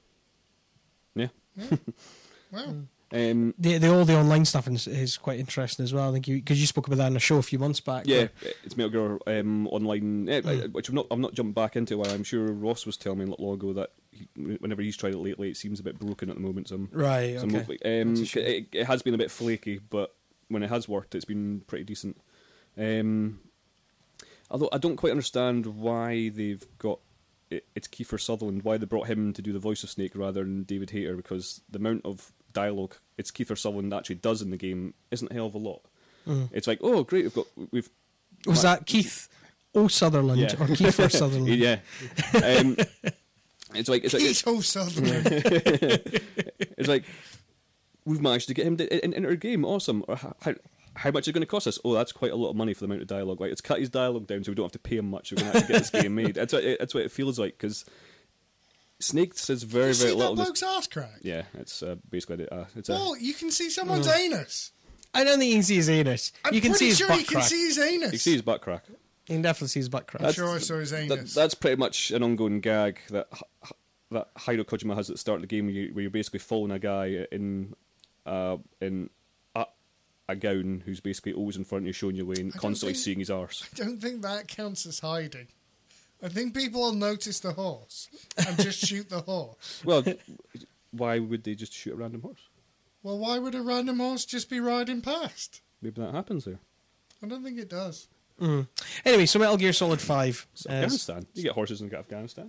S4: Yeah.
S3: Wow.
S4: Um,
S2: The, the all the online stuff is, is quite interesting as well. I think you because you spoke about that in a show a few months back.
S4: yeah,
S2: where-
S4: it's Metal Gear um, Online, eh,
S2: Mm.
S4: which I'm not. I'm not jumping back into. While I'm sure Ross was telling me a little while ago that he, whenever he's tried it lately, it seems a bit broken at the moment. So I'm,
S2: right.
S4: so I'm
S2: Okay.
S4: hoping- um,
S2: That's a shame.
S4: it, it has been a bit flaky, but when it has worked, it's been pretty decent. Um, although I don't quite understand why they've got it, it's Kiefer Sutherland, why they brought him to do the voice of Snake rather than David Hayter, because the amount of dialogue it's Kiefer Sutherland actually does in the game isn't a hell of a lot.
S2: Mm.
S4: It's like, oh great, we've got we've
S2: Was that Keith O. Sutherland
S4: Yeah.
S2: or Kiefer Sutherland?
S4: yeah. Um, it's like it's like
S3: He's
S4: it's,
S3: all Sutherland.
S4: it's like we've managed to get him to, in, enter a game. Awesome. Or how, how, how much is it going to cost us? Oh, that's quite a lot of money for the amount of dialogue. Right, let's cut his dialogue down so we don't have to pay him much. We're going to have to get this game made. That's what it, that's what it feels like, because Snake says very
S3: you
S4: very
S3: see
S4: little.
S3: that
S4: in this-
S3: bloke's ass crack?
S4: Yeah, it's uh, basically uh, it's a.
S3: Well, you can see someone's
S2: Mm.
S3: anus.
S2: I don't think you can see his anus.
S3: I'm
S2: you can
S3: pretty
S2: see his
S3: sure
S2: butt
S3: you can
S2: crack.
S3: see his anus.
S4: You see his butt crack.
S2: You can definitely see his butt crack.
S3: I'm
S4: That's-
S3: sure I saw his
S4: That,
S3: anus.
S4: that's pretty much an ongoing gag that H- that Hiro Kojima has at the start of the game, where, you, where you're basically following a guy in uh, in a, a gown who's basically always in front of you, showing you way, and
S3: don't
S4: constantly
S3: think-
S4: seeing his arse.
S3: I don't think that counts as hiding. I think people will notice the horse and just shoot the horse.
S4: Well, why would they just shoot a random horse?
S3: Well, why would a random horse just be riding past?
S4: Maybe that happens there.
S3: I don't think it does.
S2: Mm. Anyway, so Metal Gear Solid five.
S4: It's
S2: uh,
S4: Afghanistan. You get horses in Afghanistan.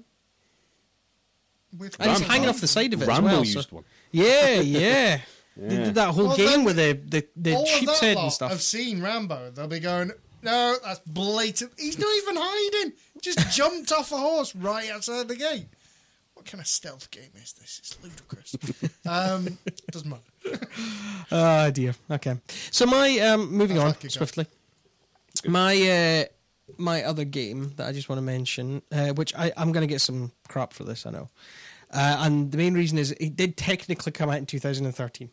S3: With
S2: and he's
S3: Rambo.
S2: hanging off the side of it
S4: Rambo
S2: as well.
S4: used
S2: So.
S4: one.
S2: Yeah, yeah. They
S4: Yeah.
S2: did that whole
S3: Well,
S2: game
S3: then-
S2: with the, the, the
S3: All of
S2: sheep's
S3: that
S2: head
S3: lot
S2: and stuff.
S3: have seen Rambo. They'll be going, no, that's blatant. He's not even hiding. Just jumped off a horse right outside the gate. What kind of stealth game is this? It's ludicrous. um, doesn't matter.
S2: Oh dear. Okay. So my um, moving
S3: How's
S2: on
S3: that kick off?
S2: swiftly. My uh, my other game that I just want to mention, uh, which I, I'm going to get some crap for this, I know, uh, and the main reason is it did technically come out in two thousand thirteen.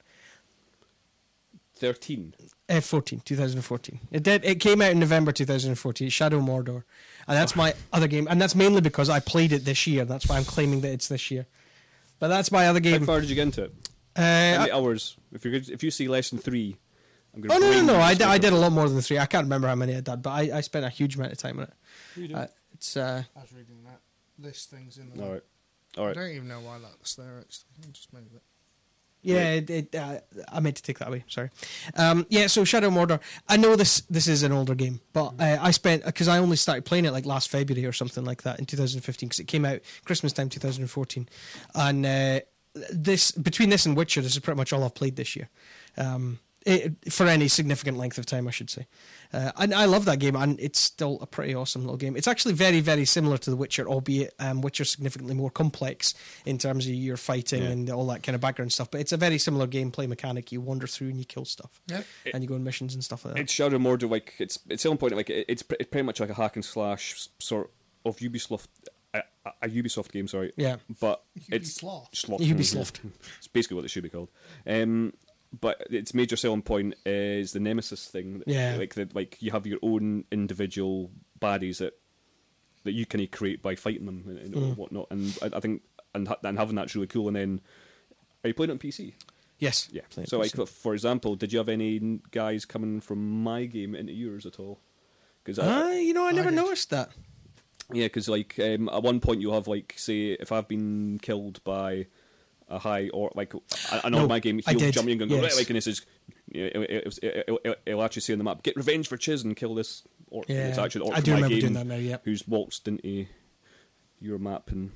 S4: Thirteen.
S2: Uh, fourteen, twenty fourteen. It did. It came out in November two thousand fourteen. Shadow Mordor, and that's my other game, and that's mainly because I played it this year. That's why I'm claiming that it's this year. But that's my other
S4: How
S2: game.
S4: far did you get into it?
S2: Uh,
S4: How many
S2: I-
S4: hours? If you if you see less than three, I'm going
S2: oh no, no, no! I, d- I did a lot more than three. I can't remember how many I did, but I, I spent a huge amount of time on it. Uh, it's uh,
S3: I was reading that. This thing's in the
S4: All
S3: way.
S4: right. All
S3: I
S4: right.
S3: don't even know why that's there, actually. I'll just move it.
S2: yeah. It, it, uh, I meant to take that away. Sorry. Um, yeah. So Shadow Mordor. I know this this is an older game, but uh, I spent because I only started playing it like last February or something like that in two thousand fifteen because it came out Christmas time two thousand fourteen, and uh, this between this and Witcher, this is pretty much all I've played this year. Um, it, for any significant length of time, I should say. Uh, and I love that game, and it's still a pretty awesome little game. It's actually very, very similar to The Witcher, albeit um, Witcher significantly more complex in terms of your fighting
S4: Yeah.
S2: and all that kind of background stuff. But it's a very similar gameplay mechanic. You wander through and you kill stuff,
S3: Yeah.
S2: and you go on missions and stuff like that.
S4: It's Shadow Mordor. Like it's it's selling point. Like it, it's pre- it's pretty much like a hack and slash s- sort of Ubisoft, a, a- a Ubisoft game. Sorry.
S2: Yeah.
S4: But it's
S3: Ubisoft.
S4: Sloth.
S2: Ubisoft.
S4: It's basically what it should be called. Um, but its major selling point is the Nemesis thing.
S2: Yeah.
S4: Like the, like you have your own individual baddies that that you can create by fighting them and, and
S2: Mm.
S4: whatnot. And I, I think and ha- and having that's really cool. And then are you playing it on P C?
S2: Yes.
S4: Yeah.
S2: Playing
S4: So,
S2: P
S4: like,
S2: C.
S4: for, for example, did you have any n- guys coming from my game into yours at all? Because
S2: Uh, you know, I never
S3: did.
S2: noticed that.
S4: yeah, because like um, at one point you'll have like say if I've been killed by a high or like I, I know
S2: No,
S4: in my game
S2: I
S4: he'll
S2: did,
S4: jump in and go
S2: yes.
S4: right like and this is you know, it, it, it, it, it, it'll actually say on the map get revenge for Chiz and kill this orc.
S2: Yeah,
S4: It's actually the orc
S2: I
S4: from
S2: do
S4: my
S2: remember
S4: game
S2: doing that now, yep.
S4: who's waltzed into your map and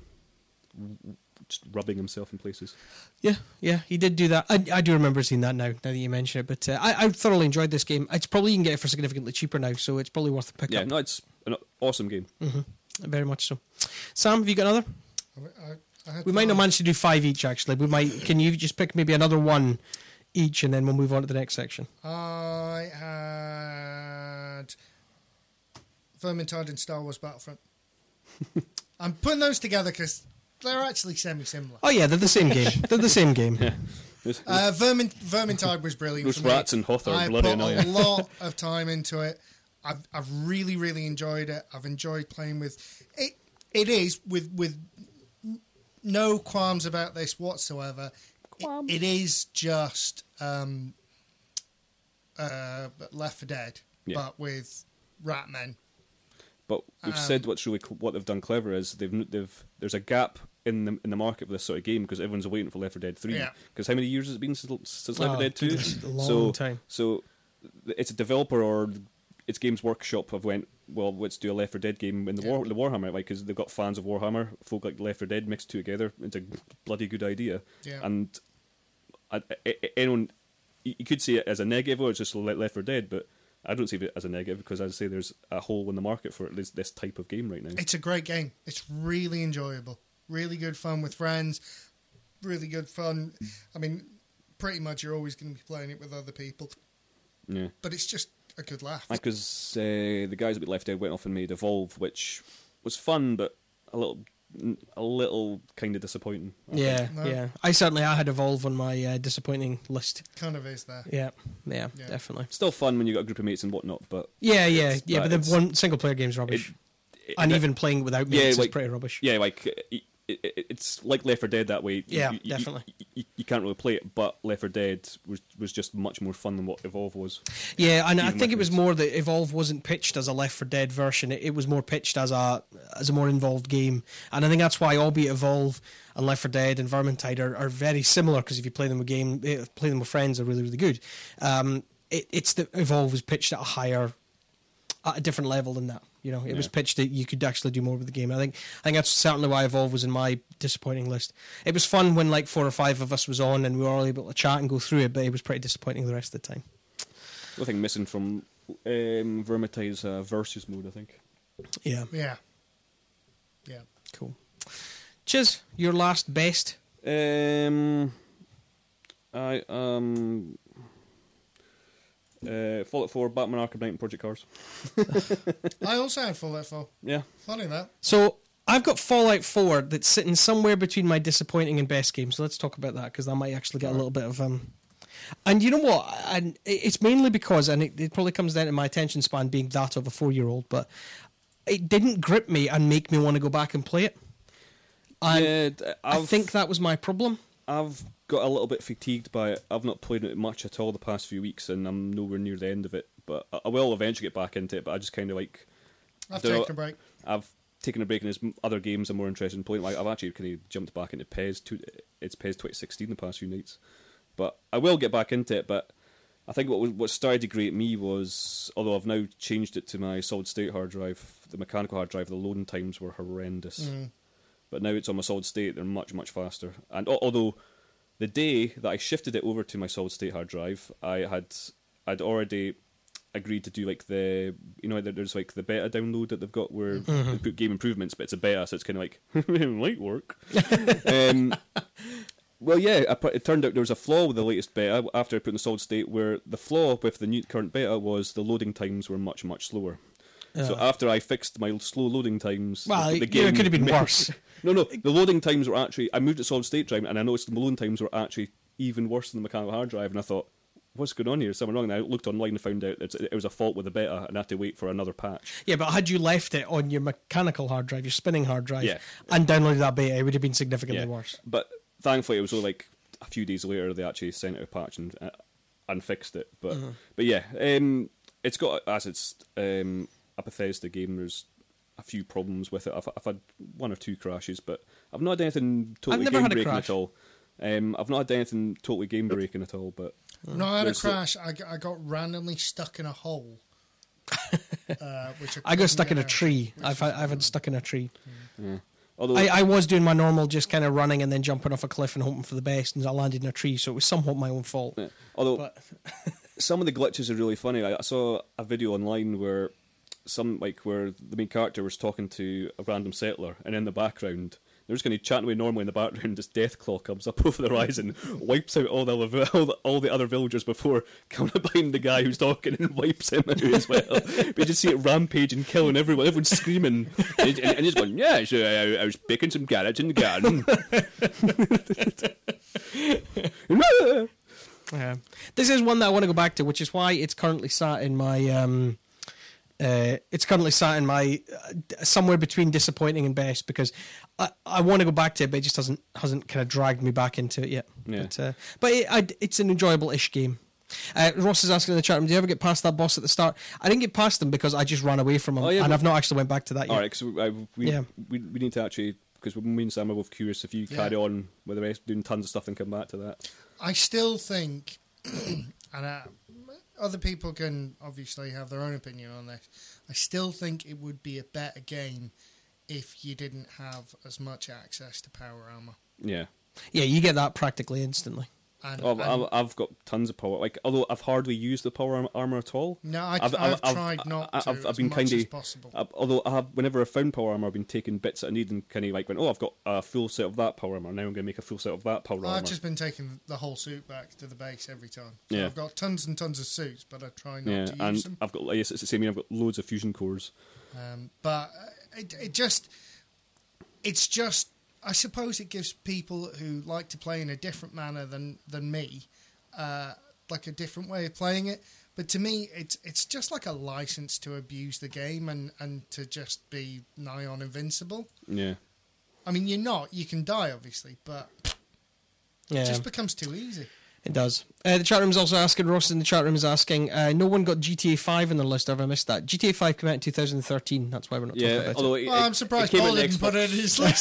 S4: just rubbing himself in places.
S2: Yeah, yeah, he did do that. I, I do remember seeing that now, now that you mention it. But uh, I, I thoroughly enjoyed this game. It's probably you can get it for significantly cheaper now, so it's probably worth a pick
S4: Yeah,
S2: up.
S4: no, it's an awesome game.
S2: Mm-hmm. Very much so. Sam, have you got another?
S3: I, I had
S2: We might not
S3: five.
S2: manage to do five each, actually. We might. Can you just pick maybe another one each, and then we'll move on to the next section?
S3: I had Vermintide and Star Wars Battlefront. I'm putting those together because they're actually semi-similar.
S2: Oh yeah, they're the same game. They're the same game.
S4: There's-
S3: Uh, Vermin, Vermintide was brilliant.
S4: Those
S3: for me.
S4: rats and Hoth are
S3: I
S4: bloody
S3: put
S4: annoying.
S3: a lot of time into it. I've, I've really, really enjoyed it. I've enjoyed playing with it. It is with with no qualms about this whatsoever. It, it is just um, uh, Left four Dead,
S4: Yeah.
S3: but with rat men.
S4: But we've
S3: Um,
S4: said what's really cl- what they've done clever is they've they've there's a gap in the in the market for this sort of game because everyone's waiting for Left four Dead three.
S3: Yeah.
S4: Because how many years has it been since, since Left
S2: Oh,
S4: four Dead two?
S2: goodness, a long
S4: so
S2: time.
S4: so it's a developer or it's Games Workshop have went well. Let's do a Left four Dead game in the
S3: Yeah.
S4: War the Warhammer right because they've got fans of Warhammer, folk like Left four Dead mixed two together. It's a bloody good idea.
S3: Yeah.
S4: And I, I, I- anyone you you could see it as a negative or it's just like Left four Dead, but I don't see it as a negative because, as I say, there's a hole in the market for this, this type of game right now.
S3: It's a great game. It's really enjoyable. Really good fun with friends. Really good fun. I mean, pretty much you're always going to be playing it with other people.
S4: Yeah,
S3: But it's just a good laugh.
S4: because uh, the guys that Left Dead went off and made Evolve, which was fun, but a little, a little kind of disappointing. I think.
S2: Yeah,
S3: No.
S2: yeah. I certainly I had Evolve on my uh, disappointing list.
S3: Kind of is there.
S2: Yeah, yeah,
S3: Yeah.
S2: definitely.
S4: Still fun when you got a group of mates and whatnot, but
S2: Yeah, yeah,
S4: It's-
S2: yeah.
S4: but
S2: But the
S4: it's-
S2: one single player game's rubbish,
S4: it,
S2: and
S4: it-
S2: even playing without
S4: Yeah,
S2: mates is
S4: like-
S2: pretty rubbish.
S4: yeah, like it, it, it- it's like Left four Dead that way. You-
S2: Yeah,
S4: you, you-
S2: definitely.
S4: You, you, you can't really play it, but Left four Dead was was just much more fun than what Evolve was.
S2: Yeah, and I
S4: Even
S2: think
S4: with
S2: it was
S4: mates.
S2: more that Evolve wasn't pitched as a Left four Dead version. It, it was more pitched as a as a more involved game, and I think that's why, albeit Evolve and Left four Dead and Vermintide are, are very similar because if you play them with game, eh, play them with friends, they're really really good. Um, it, it's that Evolve was pitched at a higher, at a different level than that. You know, it was
S4: Yeah.
S2: pitched that you could actually do more with the game. I think I think that's certainly why Evolve was in my disappointing list. It was fun when like four or five of us was on and we were all able to chat and go through it, but it was pretty disappointing the rest of the time.
S4: The thing missing from um, Vermintide's uh, versus mode, I think.
S2: Yeah,
S3: Yeah. Yeah.
S2: cool. Chiz, your last best.
S4: Um, I um. Uh, Fallout four, Batman Arkham Knight, and Project Cars.
S3: I also had Fallout four.
S4: Yeah,
S3: Funny that.
S2: So I've got Fallout four that's sitting somewhere between my disappointing and best game. So let's talk about that because that might actually get a little bit of um. And you know what? And it- it's mainly because, and it, it probably comes down to my attention span being that of a four-year-old, but it didn't grip me and make me want to go back and play it. And
S4: yeah. d-
S2: I
S4: I've,
S2: think that was my problem.
S4: I've got a little bit fatigued by it. I've not played it much at all the past few weeks, and I'm nowhere near the end of it. But I I will eventually get back into it. But I just kind of like
S3: I've
S4: don't know,
S3: taken a break.
S4: I've taken a break, and there's m- other games I'm more interested in playing. Like I've actually kind of jumped back into P E S. To, it's P E S twenty sixteen the past few nights, but I will get back into it. But I think what was, what started to grate me was, although I've now changed it to my solid state hard drive, the mechanical hard drive, the loading times were horrendous.
S3: Mm.
S4: But now it's on my solid state; they're much much faster. And al- although the day that I shifted it over to my solid state hard drive, I had I'd already agreed to do like the you know there's like the beta download that they've got where they put game improvements, but it's a beta, so it's kind of like it might work. um, well, yeah, I put, it turned out there was a flaw with the latest beta after I put in the solid state, where the flaw with the new current beta was the loading times were much much slower. So
S2: Yeah.
S4: after I fixed my slow loading times,
S2: Well,
S4: the, the
S2: you
S4: game
S2: know, it could have been worse.
S4: No, no, the loading times were actually. I moved to solid state drive, and I noticed the loading times were actually even worse than the mechanical hard drive. And I thought, what's going on here? Something wrong. And I looked online and found out that it was a fault with the beta, and I had to wait for another patch.
S2: Yeah, but had you left it on your mechanical hard drive, your spinning hard drive,
S4: Yeah.
S2: and downloaded that beta, it would have been significantly
S4: Yeah.
S2: worse.
S4: But thankfully, it was only like a few days later they actually sent out a patch and uh, and fixed it. But
S2: Mm-hmm.
S4: but yeah, um, it's got as it's um, a Bethesda game. There's a few problems with it. I've, I've had one or two crashes, but I've not had anything totally
S2: I've never
S4: game
S2: had a
S4: breaking
S2: crash.
S4: at all. Um, I've not had anything totally game breaking at all, but
S3: No, I had a
S4: there's the-
S3: crash. I, got- I got randomly stuck in a hole. uh, which
S2: I got
S3: couldn't
S2: stuck
S3: get
S2: in a
S3: out,
S2: tree.
S3: which
S2: I've
S3: was-
S2: I've had stuck in a tree.
S4: yeah. Although
S2: I, I was doing my normal, just kind of running and then jumping off a cliff and hoping for the best, and I landed in a tree, so it was somewhat my own fault.
S4: yeah. although
S2: But
S4: some of the glitches are really funny. I, I saw a video online where some like where the main character was talking to a random settler, and in the background they're just kind of chatting away normally in the background. This death claw comes up over the horizon, wipes out all the other, all the, all the other villagers before coming up behind the guy who's talking and wipes him out as well. But you just see it rampaging, killing everyone. Everyone's screaming, and, and, and he's going, "Yeah, so I, I was picking some carrots in the garden."
S2: yeah. This is one that I want to go back to, which is why it's currently sat in my. Um, uh, it's currently sat in my uh, somewhere between disappointing and best, because I, I want to go back to it, but it just hasn't hasn't kind of dragged me back into it yet.
S4: Yeah.
S2: But, uh, but it, I, it's an enjoyable-ish game. Uh, Ross is asking in the chat room, do you ever get past that boss at the start? I didn't get past him because I just ran away from him,
S4: Oh, yeah,
S2: and
S4: but-
S2: I've not actually went back to that yet.
S4: All right, because we, we,
S2: Yeah.
S4: we we need to actually, because me and Sam are both curious if you
S3: Yeah.
S4: carry on with the rest, doing tons of stuff and come back to that.
S3: I still think, and uh, other people can obviously have their own opinion on this, I still think it would be a better game if you didn't have as much access to power armor.
S4: Yeah.
S2: Yeah, you get that practically instantly.
S3: And,
S4: Oh, I've,
S3: and-
S4: I've, I've got tons of power. Like, although I've hardly used the power arm- armor at all.
S3: no, I,
S4: I've-
S3: I've,
S4: I've- I've-
S3: tried not
S4: I've-
S3: to
S4: I've
S3: as
S4: been
S3: much
S4: kinda-
S3: as possible.
S4: Uh, although I have, whenever I've found power armor, I've been taking bits that I need and kind of like went, oh, I've got a full set of that power armor. Now I'm going to make a full set of that power armor.
S3: I've just been taking the whole suit back to the base every time. So
S4: Yeah.
S3: I've got tons and tons of suits, but I try not
S4: yeah,
S3: to use
S4: and
S3: them.
S4: I've got yes, it's the same. I've got loads of fusion cores.
S3: Um, but it, it just, it's just, I suppose it gives people who like to play in a different manner than than me, uh, like a different way of playing it. But to me, it's it's just like a license to abuse the game and, and to just be nigh on invincible.
S4: Yeah,
S3: I mean, you're not. You can die, obviously, but
S2: Yeah.
S3: it just becomes too easy.
S2: It does. Uh, the chat room's also asking, Ross in the chat room is asking, uh, no one got G T A five on their list. Have I missed that? G T A five came out in two thousand thirteen. That's why we're not
S4: yeah.
S2: talking about
S4: Although
S2: it.
S4: it,
S3: Well,
S4: it-
S3: I'm surprised
S4: it came
S3: Paul
S4: out on
S3: didn't
S4: Xbox-
S3: put it in his list.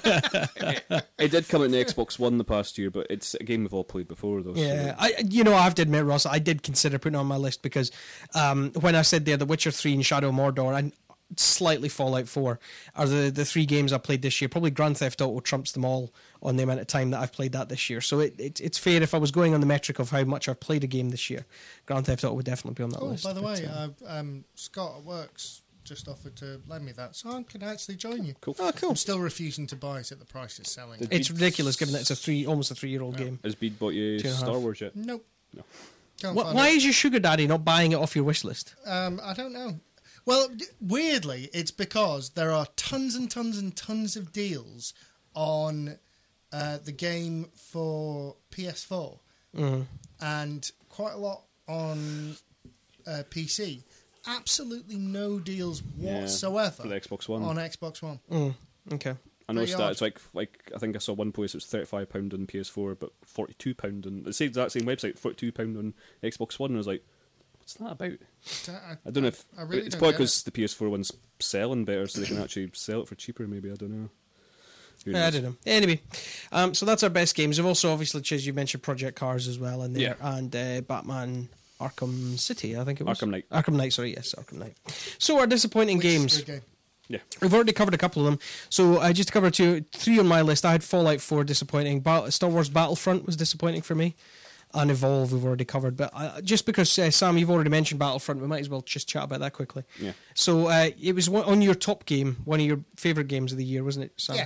S4: It did come out on the Xbox One the past year, but it's a game we've all played before, though.
S2: Yeah,
S4: so.
S2: I, you know, I have to admit, Ross, I did consider putting it on my list because um, when I said there, The Witcher three and Shadow of Mordor, and slightly Fallout four are the, the three games I played this year. Probably Grand Theft Auto trumps them all on the amount of time that I've played that this year. So it, it it's fair if I was going on the metric of how much I've played a game this year. Grand Theft Auto would definitely be on that
S3: Oh,
S2: list.
S3: by the
S2: but,
S3: way,
S2: uh,
S3: uh, um, Scott at Works just offered to lend me that, so I can actually join you.
S4: Cool.
S2: oh, cool.
S3: I'm still refusing to buy it at the price it's selling.
S4: Did-
S2: It's ridiculous given that it's a three, almost a three-year-old
S3: Yeah.
S2: game.
S4: Has Bede bought you
S2: Two and a
S4: Star
S2: half.
S4: Wars yet?
S3: Nope.
S4: No.
S3: Can't
S2: Wh-
S3: find
S2: why
S3: it.
S2: is your sugar daddy not buying it off your wish list?
S3: Um, I don't know. Well, d- weirdly, it's because there are tons and tons and tons of deals on uh, the game for P S four
S2: Mm.
S3: and quite a lot on uh, P C. Absolutely no deals
S4: Yeah,
S3: whatsoever
S4: for the Xbox One.
S3: on Xbox One.
S2: Mm. Okay.
S4: I noticed
S3: Pretty
S4: that it's like like I think I saw one place it was thirty-five pound on P S four, but forty-two pound on the same exact same website, forty-two pound on Xbox One. And I was like, what's that about?
S3: I,
S4: I don't know if
S3: I really
S4: it's
S3: don't
S4: probably
S3: get
S4: because the P S four one's selling better, so they can actually sell it for cheaper. Maybe I don't know. Who
S2: Yeah, I
S4: knows?
S2: don't know. Anyway, um, so that's our best games. We've also obviously, Chiz, you mentioned Project Cars as well in there,
S4: Yeah.
S2: and uh, Batman Arkham City, I think it was.
S4: Arkham Knight.
S2: Arkham Knight, sorry, yes, Arkham Knight. So our disappointing
S3: Which is a
S2: games.
S3: good game.
S4: Yeah,
S2: We've already covered a couple of them. So uh, just to cover two, three on my list, I had Fallout four disappointing. Ba- Star Wars Battlefront was disappointing for me. And Evolve we've already covered. But uh, just because, uh, Sam, you've already mentioned Battlefront, we might as well just chat about that quickly.
S4: yeah.
S2: So uh, it was one, on your top game, one of your favourite games of the year, wasn't it, Sam?
S3: Yeah.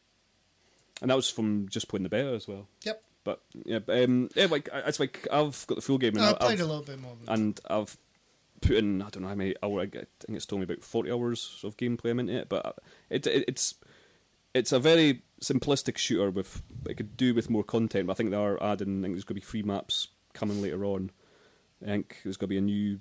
S4: And that was from just playing the beta as well.
S3: Yep.
S4: But yeah, um, yeah, like I- it's like I've got the full game and
S3: No, I
S4: I've,
S3: played a little bit more than that.
S4: and I've put in I don't know how many hours. I think it's told me about forty hours of gameplay I'm into it. But it, it it's it's a very simplistic shooter with it could do with more content. But I think they are adding. I think there's going to be free maps coming later on. I think there's going to be a new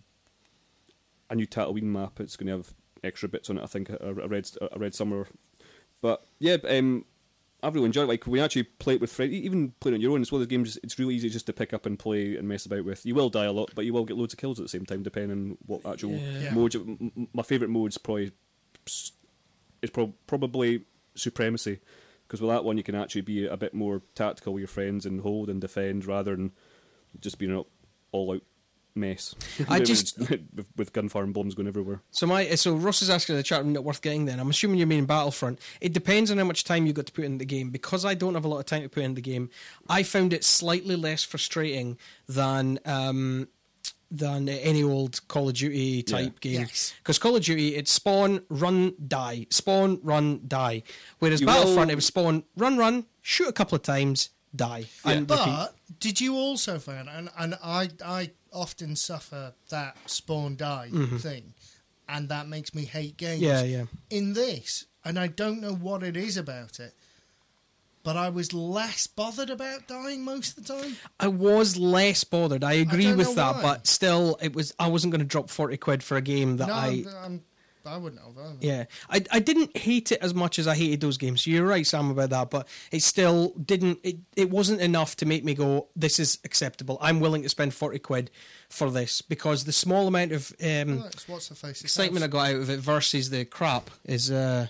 S4: a new Tatooine map. It's going to have extra bits on it. I think I, I read I read somewhere. But yeah, um, I've really enjoyed it. Like, when you actually play it with friends, even playing on your own, it's one of those games, it's really easy just to pick up and play and mess about with. You will die a lot, but you will get loads of kills at the same time, depending on what actual
S2: Yeah.
S4: mode. you- m- My favourite mode's probably is pro- probably Supremacy, Because with that one, you can actually be a bit more tactical with your friends and hold and defend rather than just being an all-out mess.
S2: I just
S4: with, with gunfire and bombs going everywhere.
S2: So my so Ross is asking in the chat room, not worth getting. Then I'm assuming you mean Battlefront. It depends on how much time you got to put in the game. Because I don't have a lot of time to put in the game, I found it slightly less frustrating than. Um, than any old Call of Duty type
S4: Yeah.
S2: game.
S3: Yes.
S2: Because Call of Duty, it's spawn, run, die. Spawn, run, die. Whereas
S4: You
S2: Battlefront,
S4: will-
S2: it was spawn, run, run, shoot a couple of times, die. And repeat.
S3: But did you also find, and, and I I often suffer that spawn die thing, and that makes me hate games.
S2: Yeah, yeah.
S3: In this, and I don't know what it is about it, but I was less bothered about dying most of the time.
S2: I was less bothered. I agree
S3: don't
S2: with
S3: know
S2: that,
S3: why.
S2: but still, it was. I wasn't going to drop forty quid for a game that
S3: no,
S2: I.
S3: I'm, I'm, I wouldn't have. Either.
S2: Yeah, I I didn't hate it as much as I hated those games. So you're right, Sam, about that. But it still didn't. It it wasn't enough to make me go, "This is acceptable. I'm willing to spend forty quid for this," because the small amount of um,
S3: Well, it's what's the face
S2: excitement I got out of it versus the crap is uh,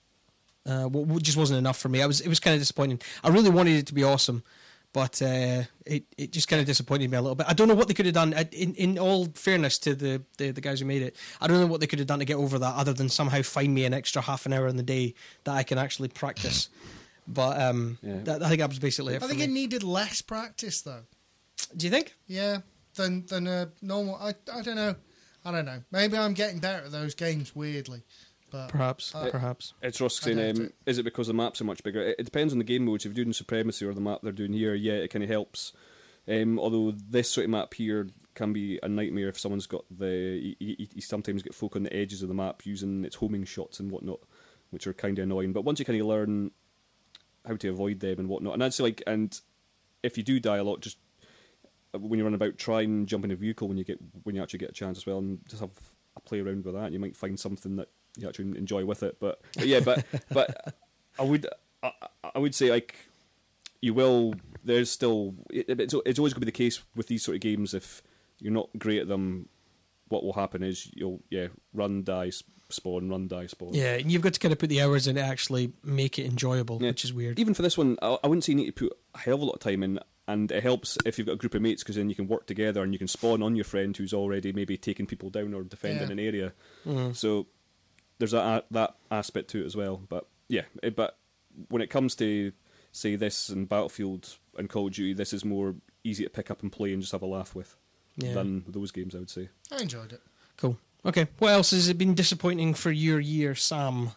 S2: uh, w- w- just wasn't enough for me. I was it was kind of disappointing. I really wanted it to be awesome, but uh, it it just kind of disappointed me a little bit. I don't know what they could have done. I- In in all fairness to the, the the guys who made it, I don't know what they could have done to get over that, other than somehow find me an extra half an hour in the day that I can actually practice. But um,
S4: Yeah.
S2: that, I think that was basically it
S3: I
S2: for
S3: think
S2: me.
S3: it needed less practice though.
S2: Do you think?
S3: Yeah, than than a normal. I I don't know. I don't know. Maybe I'm getting better at those games weirdly, but
S2: Perhaps,
S3: Uh,
S2: perhaps.
S4: It's Ross
S3: I
S4: saying,
S3: doubt
S4: um,
S3: it.
S4: is it because the maps are much bigger? It, it depends on the game modes. If you're doing Supremacy or the map they're doing here, yeah, it kind of helps. Um, although this sort of map here can be a nightmare if someone's got the... You, you, you sometimes get folk on the edges of the map using its homing shots and whatnot, which are kind of annoying. But once you kind of learn how to avoid them and whatnot, and I'd say, like, and if you do die a lot, just when you run about, try and jump in a vehicle when you get when you actually get a chance as well, and just have a play around with that. And you might find something that you actually enjoy with it. But, but yeah, but but I would I, I would say, like, you will. There's still it, it's it's always going to be the case with these sort of games. If you're not great at them, what will happen is you'll yeah run, die, spawn, run, die, spawn.
S2: Yeah, and you've got to kind of put the hours in to actually make it enjoyable,
S4: Yeah.
S2: which is weird.
S4: Even for this one, I, I wouldn't say you need to put a hell of a lot of time in, and it helps if you've got a group of mates, because then you can work together and you can spawn on your friend who's already maybe taking people down or defending
S3: Yeah.
S4: an area.
S2: Mm.
S4: So there's that that aspect to it as well. But yeah, it, but when it comes to, say, this and Battlefield and Call of Duty, this is more easy to pick up and play and just have a laugh with
S2: Yeah.
S4: than those games, I would say.
S3: I enjoyed it.
S2: Cool. Okay. What else has it been disappointing for your year, Sam?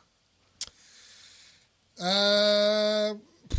S3: Uh,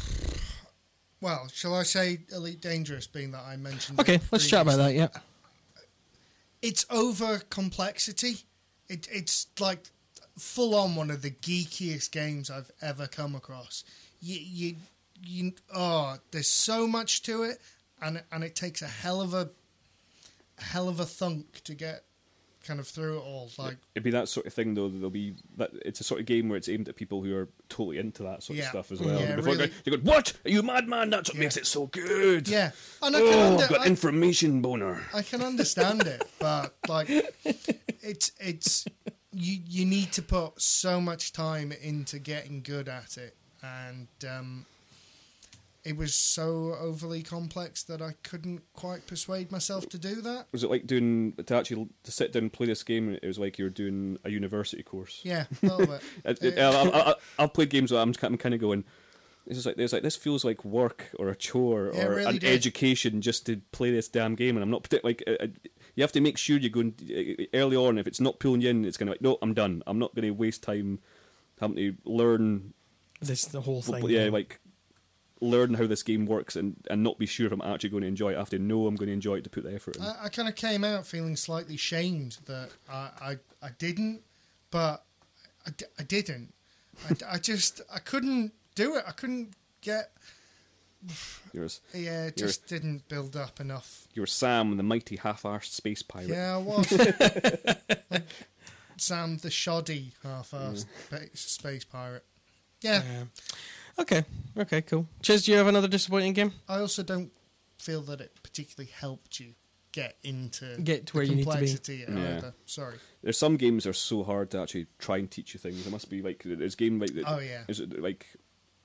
S3: well, shall I say Elite Dangerous, being that I mentioned
S2: Okay,
S3: it
S2: let's chat about that.
S3: previously?
S2: Yeah.
S3: It's over complexity. It, it's like full on one of the geekiest games I've ever come across. You, you, you, oh, there's so much to it, and and it takes a hell of a, a hell of a thunk to get kind of through it all. Like,
S4: It'd be that sort of thing, though. There'll be that. It's a sort of game where it's aimed at people who are totally into that sort
S3: Yeah.
S4: of stuff as well.
S3: Yeah,
S4: Before
S3: really.
S4: going, you go, "What? Are you a madman? That's what
S3: Yeah.
S4: makes it so good."
S3: yeah, and I can,
S4: Oh,
S3: under,
S4: I've got
S3: I,
S4: information boner.
S3: I can understand it, but like, it's it's you you need to put so much time into getting good at it, and um, it was so overly complex that I couldn't quite persuade myself to do that.
S4: Was it like doing to actually to sit down and play this game? It was like you were doing a university course.
S3: Yeah, a little bit.
S4: It- it- I, I, I, I've played games where I'm, I'm kind of going. This is like this. Like this feels like work or a chore
S3: Yeah, it
S4: or
S3: really
S4: an
S3: did.
S4: education just to play this damn game. And I'm not partic- like uh, uh, you have to make sure you go in, uh, early on. If it's not pulling you in, it's kind of like, no, I'm done. I'm not going to waste time having to learn.
S2: This the whole thing.
S4: Yeah, like learn how this game works and, and not be sure if I'm actually going to enjoy it. I have to know I'm going to enjoy it to put the effort in.
S3: I, I kind of came out feeling slightly shamed that I I, I didn't, but I, d- I didn't. I, I just I couldn't do it. I couldn't get.
S4: Yours,
S3: Yeah, it
S4: You're-
S3: just didn't build up enough.
S4: you're Sam, the mighty half-arsed space pirate.
S3: Yeah, I was. Like Sam the shoddy half-assed spa- space pirate. Yeah,
S2: Yeah. Okay. Okay. Cool. Chiz, do you have another disappointing game?
S3: I also don't feel that it particularly helped you get into
S2: Get to
S3: the
S2: where you need to be.
S3: complexity
S4: Yeah.
S3: either. Sorry.
S4: There's some games that are so hard to actually try and teach you things. There must be like there's game like
S3: Oh, yeah.
S4: Is it like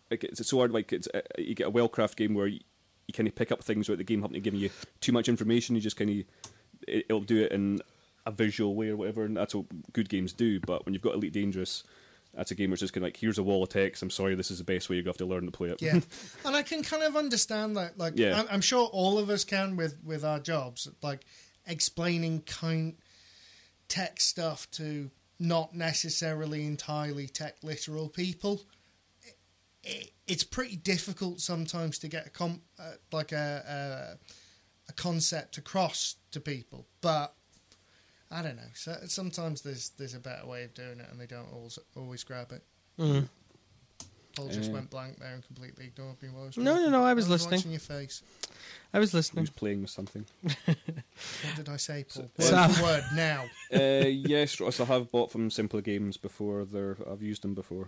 S4: like it's so hard. Like it's uh, you get a well-crafted game where you, you kind of pick up things without the game having to give you too much information. You just kind of it, it'll do it in a visual way or whatever, and that's what good games do. But when you've got Elite Dangerous, that's a game where it's just kind of like, here's a wall of text. I'm sorry, this is the best way. You have to learn to play it.
S3: Yeah, and I can kind of understand that. Like,
S4: Yeah.
S3: I'm, I'm sure all of us can with with our jobs, like explaining kind tech stuff to not necessarily entirely tech literal people. It, it, it's pretty difficult sometimes to get a com- uh, like a, a a concept across to people, but I don't know. So sometimes there's there's a better way of doing it, and they don't always always grab it.
S2: Mm.
S3: Paul just
S4: Uh,
S3: went blank there and completely ignored me. While I was
S2: No,
S3: talking.
S2: no, no, I was listening.
S3: Watching your face.
S2: I was listening.
S4: Who's playing with something?
S3: What did I say, Paul? Word
S2: So-
S3: for word now.
S4: uh, yes, Ross, I have bought from Simpler Games before. They're, I've used them before.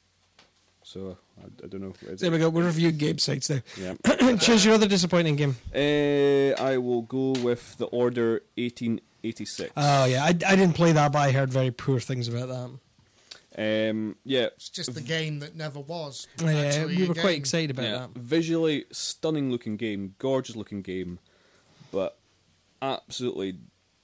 S4: So, I, I don't know. It's-
S2: There we go. We're reviewing game sites now.
S4: Yeah.
S2: Choose your other disappointing game.
S4: Uh, I will go with The Order eighteen eighty-six.
S2: Oh yeah, I, I didn't play that, but I heard very poor things about that.
S4: Um, yeah,
S3: It's just the game that never was.
S2: Yeah,
S3: actually
S2: we
S3: a
S2: were quite
S3: game.
S2: excited about
S4: yeah.
S2: that.
S4: Visually stunning looking game, gorgeous looking game, but absolutely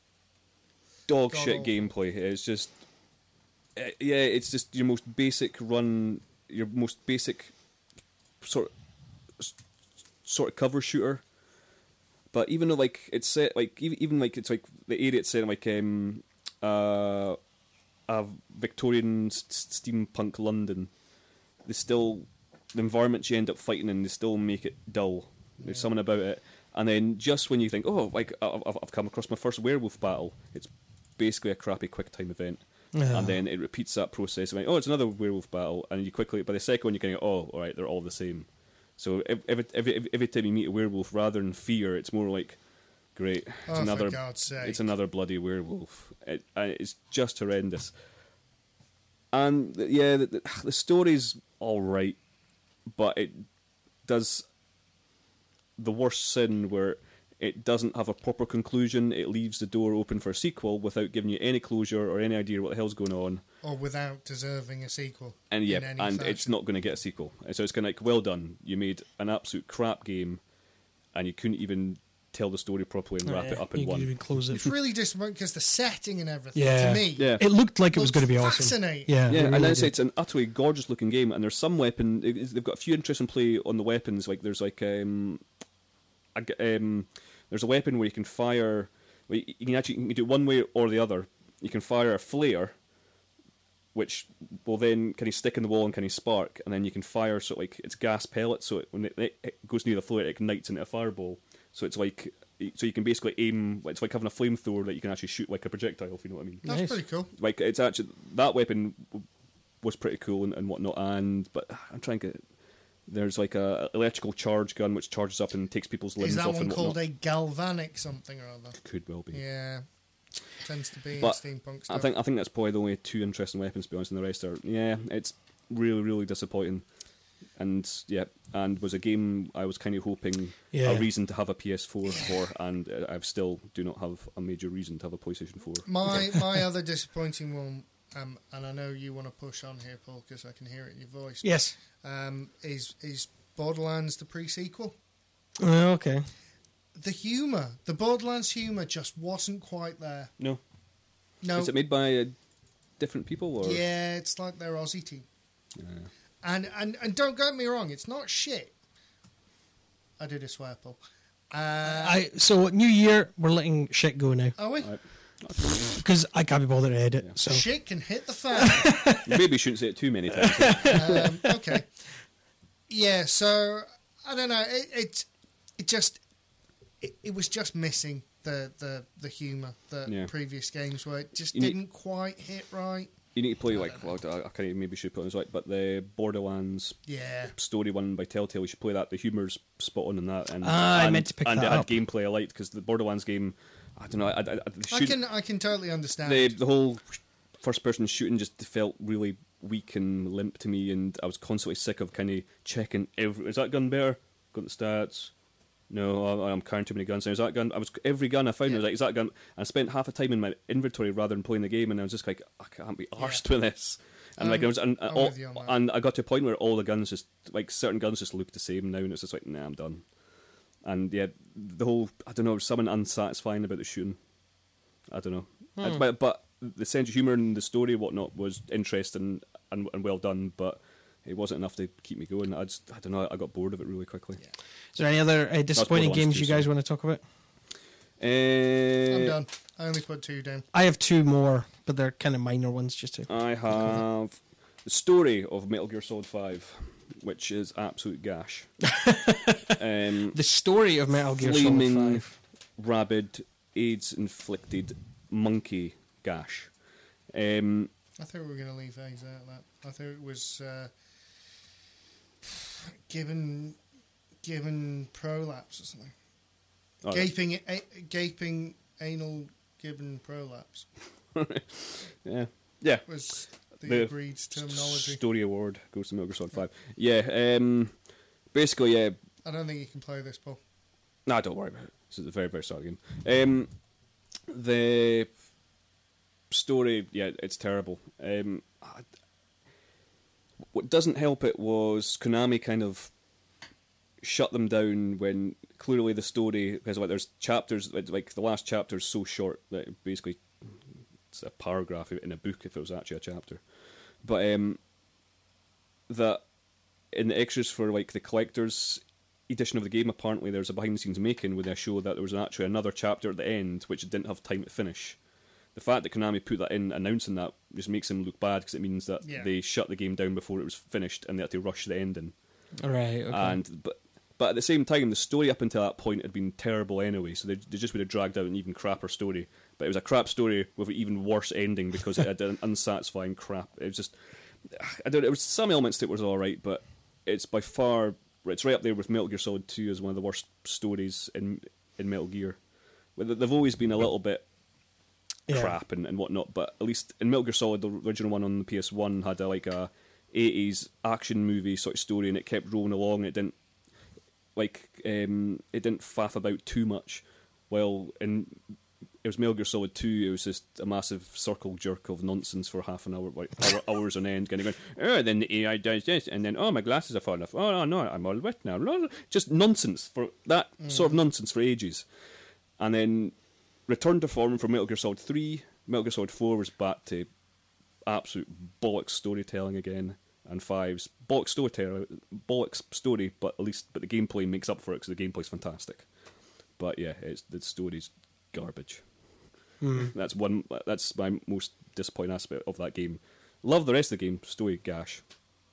S4: dog shit
S3: God-awful.
S4: gameplay. It's just, uh, yeah, it's just your most basic run, your most basic sort of, sort of cover shooter. But even though like it's set like even, even like it's like the area it's set in like um uh a Victorian s- steampunk London, they still the environments you end up fighting in they still make it dull. There's something about it, and then just when you think, oh, like I've, I've I've come across my first werewolf battle, it's basically a crappy quick time event.
S2: Yeah.
S4: And then it repeats that process. Like, oh, it's another werewolf battle, and you quickly by the second one you're kind of oh, all right, they're all the same. So every, every every every time you meet a werewolf, rather than fear, it's more like, great, it's
S3: Oh, for
S4: another,
S3: God's sake.
S4: it's another bloody werewolf. It, and it's just horrendous. And th- yeah, the, the, the story's all right, but it does the worst sin where it doesn't have a proper conclusion. It leaves the door open for a sequel without giving you any closure or any idea what the hell's going on.
S3: Or without deserving a sequel.
S4: And yeah,
S3: in any
S4: and
S3: fashion.
S4: it's not going to get a sequel. So it's kind of like, well done. You made an absolute crap game, and you couldn't even tell the story properly and wrap
S2: Yeah,
S4: it up in
S2: you
S4: one.
S2: could even close it.
S3: It's really disappointing because the setting and everything,
S2: Yeah.
S3: to me,
S4: Yeah.
S2: It looked like it was
S3: looked
S2: going to be awesome.
S3: fascinating.
S2: Yeah,
S4: Yeah,
S2: it
S4: and
S2: really
S4: then it's,
S2: did.
S4: it's an utterly gorgeous looking game, and there's some weapon. it- it's- They've got a few interesting play on the weapons. Like there's like um, a g um, there's a weapon where you can fire. Well, you you can actually you can do it one way or the other. You can fire a flare, which will then kind of stick in the wall and kind of spark, and then you can fire sort of like it's gas pellets. So it, when it, it goes near the flare, it ignites into a fireball. So it's like so you can basically aim. It's like having a flamethrower that you can actually shoot like a projectile. If you know what I mean.
S3: That's
S2: Nice.
S3: pretty cool.
S4: Like it's actually that weapon w- was pretty cool and, and whatnot. And but I'm trying to get there's like a electrical charge gun which charges up and takes people's limbs
S3: Is that
S4: off
S3: one
S4: and
S3: called
S4: whatnot.
S3: a galvanic something or other?
S4: Could well be.
S3: Yeah. Tends to be
S4: But
S3: in steampunk
S4: I
S3: stuff.
S4: think I think that's probably the only two interesting weapons, to be honest. And the rest are yeah, it's really really disappointing. And yeah, and was a game I was kind of hoping
S2: Yeah.
S4: a reason to have a P S four for, and uh, I still do not have a major reason to have a PlayStation four.
S3: My my other disappointing one, um, and I know you want to push on here, Paul, because I can hear it in your voice.
S2: Yes.
S3: Um, is is Borderlands the pre-sequel?
S2: Oh, okay.
S3: The humour, the Borderlands humour, just wasn't quite there.
S4: No,
S3: No.
S4: is it made by uh, different people or
S3: Yeah, it's like their Aussie team.
S4: Yeah.
S3: And, and and don't get me wrong, it's not shit. I did a swear, Paul. Uh,
S2: I so new year we're letting shit go now
S3: are we?
S4: Right.
S2: because I can't be bothered to edit.
S4: Yeah.
S2: So
S3: Shit can hit the fan.
S4: Maybe you shouldn't say it too many times.
S3: um, okay. Yeah, so I don't know. It it, it just it, it was just missing the the, the humour that
S4: Yeah.
S3: previous games were. It just
S4: You need-
S3: didn't quite hit right.
S4: You need to play like well, I, I kind of maybe should put on this right, but the Borderlands
S3: Yeah.
S4: story one by Telltale, you should play that. The humour's spot on in that, and
S2: Ah, I
S4: and,
S2: meant to pick
S4: and
S2: that
S4: it had
S2: up.
S4: gameplay I liked because the Borderlands game, I don't know, I, I, I, the
S3: I
S4: shoot-
S3: can I can totally understand.
S4: the the whole first person shooting just felt really weak and limp to me, and I was constantly sick of kind of checking every. Is that gun better? Got the stats. No, I- I'm carrying too many guns. Now, is that gun? I was every gun I found. I was like, is that gun? And I spent half the time in my inventory rather than playing the game, and I was just like, I can't be arsed with this. And like,
S3: Um,
S4: it was, and,
S3: I'm
S4: all,
S3: with you on that.
S4: and I got to a point where all the guns just like certain guns just look the same now, and it's just like, nah, I'm done. And yeah, the whole I don't know, there's something unsatisfying about the shooting. I don't know,
S2: Hmm.
S4: but, but the sense of humour and the story and whatnot was interesting and, and well done, but it wasn't enough to keep me going. I just I don't know, I got bored of it really quickly.
S3: Yeah.
S2: Is there any other uh, disappointing
S4: Borderlands
S2: games
S4: two,
S2: you guys want to talk about?
S4: Uh,
S3: I'm done. I only put two down.
S2: I have two more, but they're kind of minor ones, just to.
S4: I have the story of Metal Gear Solid five, which is absolute gash. um,
S2: The story of Metal Gear Solid
S4: flaming,
S2: five.
S4: rabid, AIDS-inflicted monkey gash. Um,
S3: I thought we were going to leave eggs out of that. I thought it was uh, given given prolapse or something.
S4: oh,
S3: Gaping a, gaping anal given prolapse
S4: yeah, yeah.
S3: was the,
S4: The
S3: agreed terminology.
S4: Story award goes to Metal Gear Solid five. Yeah, um, basically, yeah.
S3: I don't think you can play this, Paul.
S4: Nah, don't worry about it. This is a very, very solid game. Um, the story, yeah, it's terrible. Um, I- what doesn't help it was Konami kind of shut them down when clearly the story, because like there's chapters, like the last chapter is so short that basically it's a paragraph in a book if it was actually a chapter. But um, that in the extras for like the collector's edition of the game, apparently there's a behind the scenes making where they show that there was actually another chapter at the end which didn't have time to finish. The fact that Konami put that in, announcing that, just makes them look bad because it means that
S3: Yeah.
S4: they shut the game down before it was finished and they had to rush the ending.
S2: Right. Okay.
S4: And but but at the same time, the story up until that point had been terrible anyway, so they, they just would have dragged out an even crapper story. But it was a crap story with an even worse ending because it had an unsatisfying crap. It was just, I don't know, it was some elements that was all right, but it's by far, it's right up there with Metal Gear Solid two as one of the worst stories in in Metal Gear. Well, they've always been a little bit
S2: Yeah.
S4: crap and, and whatnot, but at least in Metal Gear Solid, the original one on the P S one had a, like a eighties action movie sort of story, and it kept rolling along. It didn't like um, it didn't faff about too much. While in it was Metal Gear Solid two, it was just a massive circle jerk of nonsense for half an hour, like hour, hours on end, kind of going, oh, then the A I does this, and then oh, my glasses are falling off. Oh no, I'm all wet now. Just nonsense for that mm. sort of nonsense for ages, and then returned to form for Metal Gear Solid three. Metal Gear Solid four was back to absolute bollocks storytelling again, and five's bollocks storytelling, bollocks story, but at least but the gameplay makes up for it because the gameplay's fantastic. But yeah, it's the story's garbage.
S2: Mm.
S4: That's one. That's my most disappointing aspect of that game. Love the rest of the game, story gash.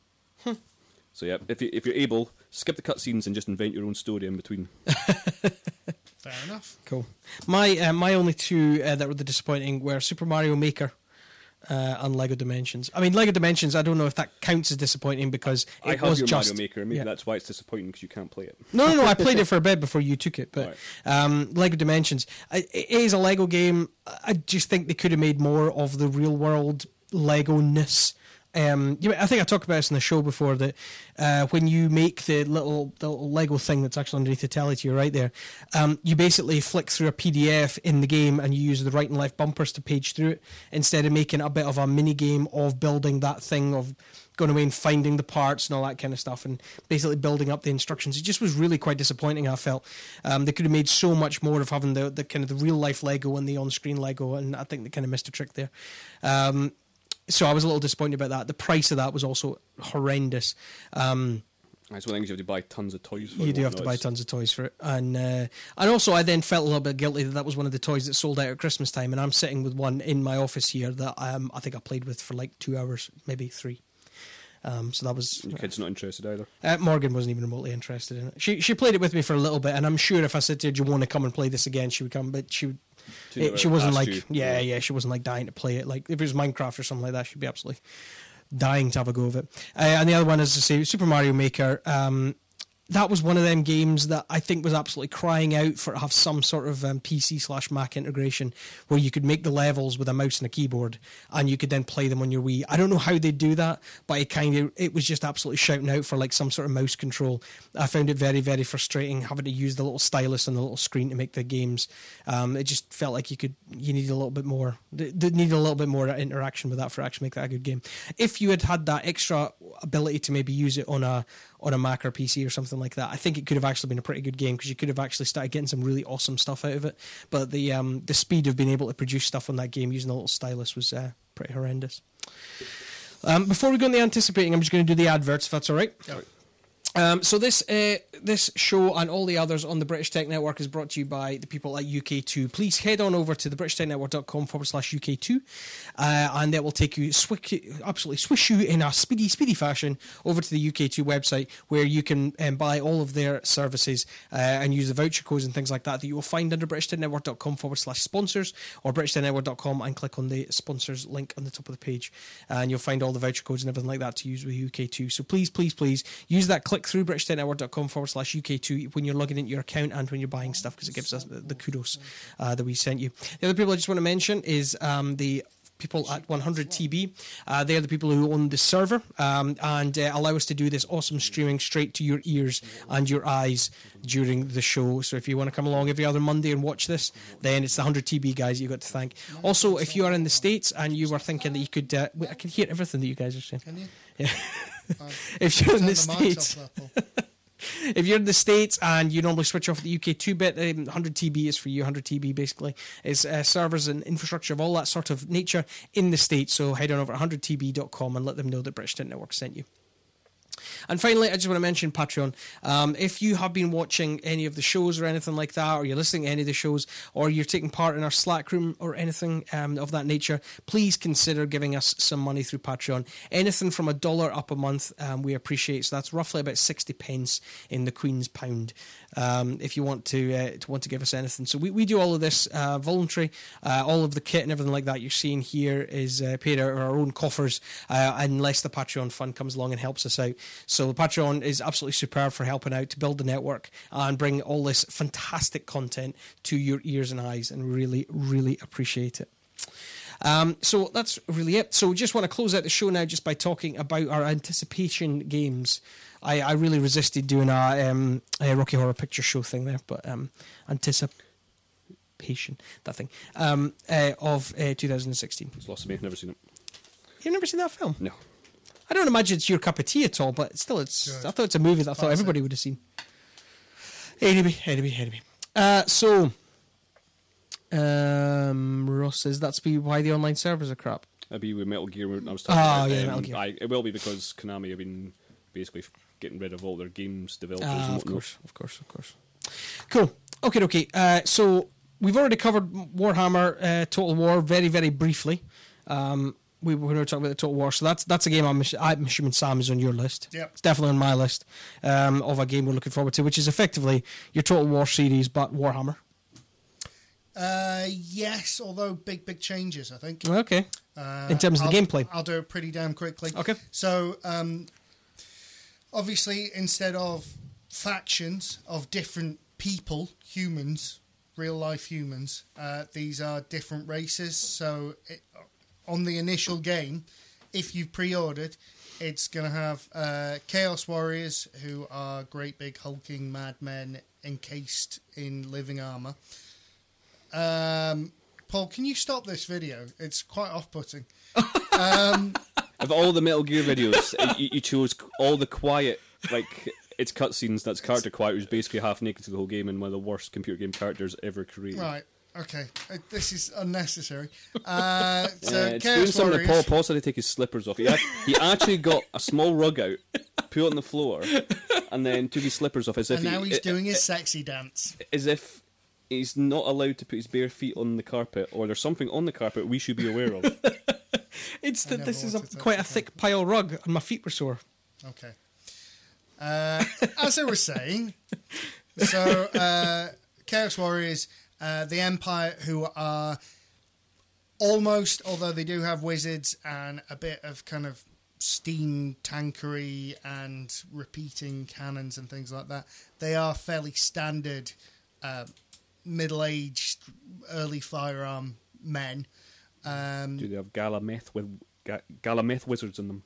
S4: So yeah, if you if you're able, skip the cutscenes and just invent your own story in between.
S3: Fair enough.
S2: Cool. My uh, my only two uh, that were the disappointing were Super Mario Maker uh, and Lego Dimensions. I mean, Lego Dimensions, I don't know if that counts as disappointing because it
S4: I have
S2: was
S4: your
S2: just
S4: Mario Maker. Maybe
S2: yeah.
S4: that's why it's disappointing because you can't play it.
S2: No, no, no. I played it for a bit before you took it, but
S4: Right.
S2: um, Lego Dimensions. I, it is a Lego game. I just think they could have made more of the real world Lego-ness. Um, you, I think I talked about this in the show before that uh, when you make the little, the little Lego thing that's actually underneath the telly to your right there, um, you basically flick through a P D F in the game and you use the right and left bumpers to page through it instead of making a bit of a mini game of building that thing of going away and finding the parts and all that kind of stuff and basically building up the instructions. It just was really quite disappointing, I felt. Um, they could have made so much more of having the, the kind of the real life Lego and the on-screen Lego, and I think they kind of missed a trick there. Um, So I was a little disappointed about that. The price of that was also horrendous. Um,
S4: That's one of the things you have to buy tons of toys for.
S2: you do have to buy tons of toys for it. And uh, and also I then felt a little bit guilty that that was one of the toys that sold out at Christmas time, and I'm sitting with one in my office here that um, I think I played with for like two hours, maybe three. Um, so that was...
S4: Your kid's not interested either.
S2: Uh, Morgan wasn't even remotely interested in it. She she played it with me for a little bit, and I'm sure if I said to her, do you want to come and play this again, she would come, but she would...
S4: She
S2: It,
S4: never
S2: she wasn't
S4: asked
S2: like,
S4: you.
S2: yeah, yeah, she wasn't like dying to play it. Like if it was Minecraft or something like that, she'd be absolutely dying to have a go of it. Uh, and the other one is to say Super Mario Maker. Um, that was one of them games that I think was absolutely crying out for to have some sort of um, P C slash Mac integration where you could make the levels with a mouse and a keyboard and you could then play them on your Wii. I don't know how they do that, but it kind of it was just absolutely shouting out for like some sort of mouse control. I found it very, very frustrating having to use the little stylus and the little screen to make the games. Um, it just felt like you could you needed a little bit more, they needed a little bit more interaction with that for actually make that a good game. If you had had that extra ability to maybe use it on a on a Mac or P C or something like that, I think it could have actually been a pretty good game because you could have actually started getting some really awesome stuff out of it. But the um, the speed of being able to produce stuff on that game using a little stylus was uh, pretty horrendous. Um, before we go on the anticipating, I'm just going to do the adverts, if that's all right.
S3: Yeah.
S2: Um, so this uh, this show and all the others on the British Tech Network is brought to you by the people at U K two. Please head on over to the british tech network dot com forward slash U K two uh, and that will take you, swick, absolutely swish you in a speedy, speedy fashion over to the U K two website where you can um, buy all of their services uh, and use the voucher codes and things like that that you will find under british tech network dot com forward slash sponsors or british tech network dot com and click on the sponsors link on the top of the page and you'll find all the voucher codes and everything like that to use with U K two. So please, please, please use that click through british tech network dot com forward slash U K two when you're logging into your account and when you're buying stuff because it gives us the, the kudos uh, that we sent you. The other people I just want to mention is um, the people at one hundred T B. Uh, they're the people who own the server um, and uh, allow us to do this awesome streaming straight to your ears and your eyes during the show. So if you want to come along every other Monday and watch this, then it's the one hundred T B guys you've got to thank. Also, if you are in the States and you were thinking that you could... Uh, wait, I can hear everything that you guys are saying.
S3: Can you?
S2: Yeah. if you're in the, the States... If you're in the States and you normally switch off the U K two bit, um, one hundred T B is for you. one hundred T B basically is uh, servers and infrastructure of all that sort of nature in the States. So head on over to one hundred T B dot com and let them know that British Tech Network sent you. And finally, I just want to mention Patreon. Um, if you have been watching any of the shows or anything like that, or you're listening to any of the shows, or you're taking part in our Slack room or anything um, of that nature, please consider giving us some money through Patreon. Anything from a dollar up a month, um, we appreciate. So that's roughly about sixty pence in the Queen's pound. Um, if you want to uh, to want to give us anything, so we, we do all of this uh, voluntary. Uh, all of the kit and everything like that you're seeing here is uh, paid out of our own coffers, uh, unless the Patreon fund comes along and helps us out. So the Patreon is absolutely superb for helping out to build the network and bring all this fantastic content to your ears and eyes, and really, really appreciate it. Um, so that's really it. So just want to close out the show now just by talking about our anticipation games. I, I really resisted doing a, um, a Rocky Horror Picture Show thing there, but um, anticipation, that thing, um, uh, of uh, two thousand sixteen.
S4: It's lost to me. I've never seen it.
S2: You've never seen that film?
S4: No.
S2: I don't imagine it's your cup of tea at all, but still, it's. Good. I thought it's a movie that I thought everybody would have seen. Anyway, anyway, anyway. Uh, so, um, Ross says that's be why the online servers are crap.
S4: That'd be with Metal Gear. I was talking
S2: oh,
S4: about.
S2: yeah,
S4: Um,
S2: Metal Gear.
S4: I, it will be because Konami have been basically getting rid of all their games developers.
S2: Ah,
S4: and
S2: of
S4: whatnot.
S2: course, of course, of course. Cool. Okay, okay. Uh, so we've already covered Warhammer uh, Total War very, very briefly. Um, we were going to talk about the Total War, so that's that's a game I'm, I'm assuming Sam is on your list.
S3: Yep.
S2: It's definitely on my list um, of a game we're looking forward to, which is effectively your Total War series, but Warhammer.
S3: Uh, yes, although big, big changes, I think.
S2: Okay.
S3: Uh,
S2: In terms of
S3: I'll,
S2: the gameplay.
S3: I'll do it pretty damn quickly.
S2: Okay.
S3: So, um, obviously, instead of factions of different people, humans, real-life humans, uh, these are different races. So, it, on the initial game, if you've pre-ordered, it's going to have uh, Chaos Warriors, who are great big hulking madmen encased in living armour. Um, Paul, can you stop this video? It's quite off-putting. Um,
S4: Of all the Metal Gear videos, you, you chose all the quiet, like, it's cutscenes that's character quiet, who's basically half naked through the whole game and one of the worst computer game characters ever created.
S3: right, okay. Uh, This is unnecessary. Uh, so,
S4: Uh, it's doing
S3: Chaos
S4: something that Paul
S3: Warriors...
S4: Paul said to take his slippers off. He, act- he actually got a small rug out, put it on the floor, and then took his slippers off as if
S3: And now
S4: he,
S3: he's
S4: i-
S3: doing his sexy dance.
S4: as if he's not allowed to put his bare feet on the carpet, or there's something on the carpet we should be aware of.
S2: It's that
S3: never
S2: this is a,
S3: wanted to touch
S2: quite a
S3: the
S2: thick pile rug, and my feet were sore.
S3: Okay. Uh, as I was saying, so uh, Chaos Warriors, uh, the Empire, who are almost, although they do have wizards and a bit of kind of steam tankery and repeating cannons and things like that. They are fairly standard uh, middle-aged, early firearm men. Um,
S4: Do they have Galameth with ga- Galameth wizards in them?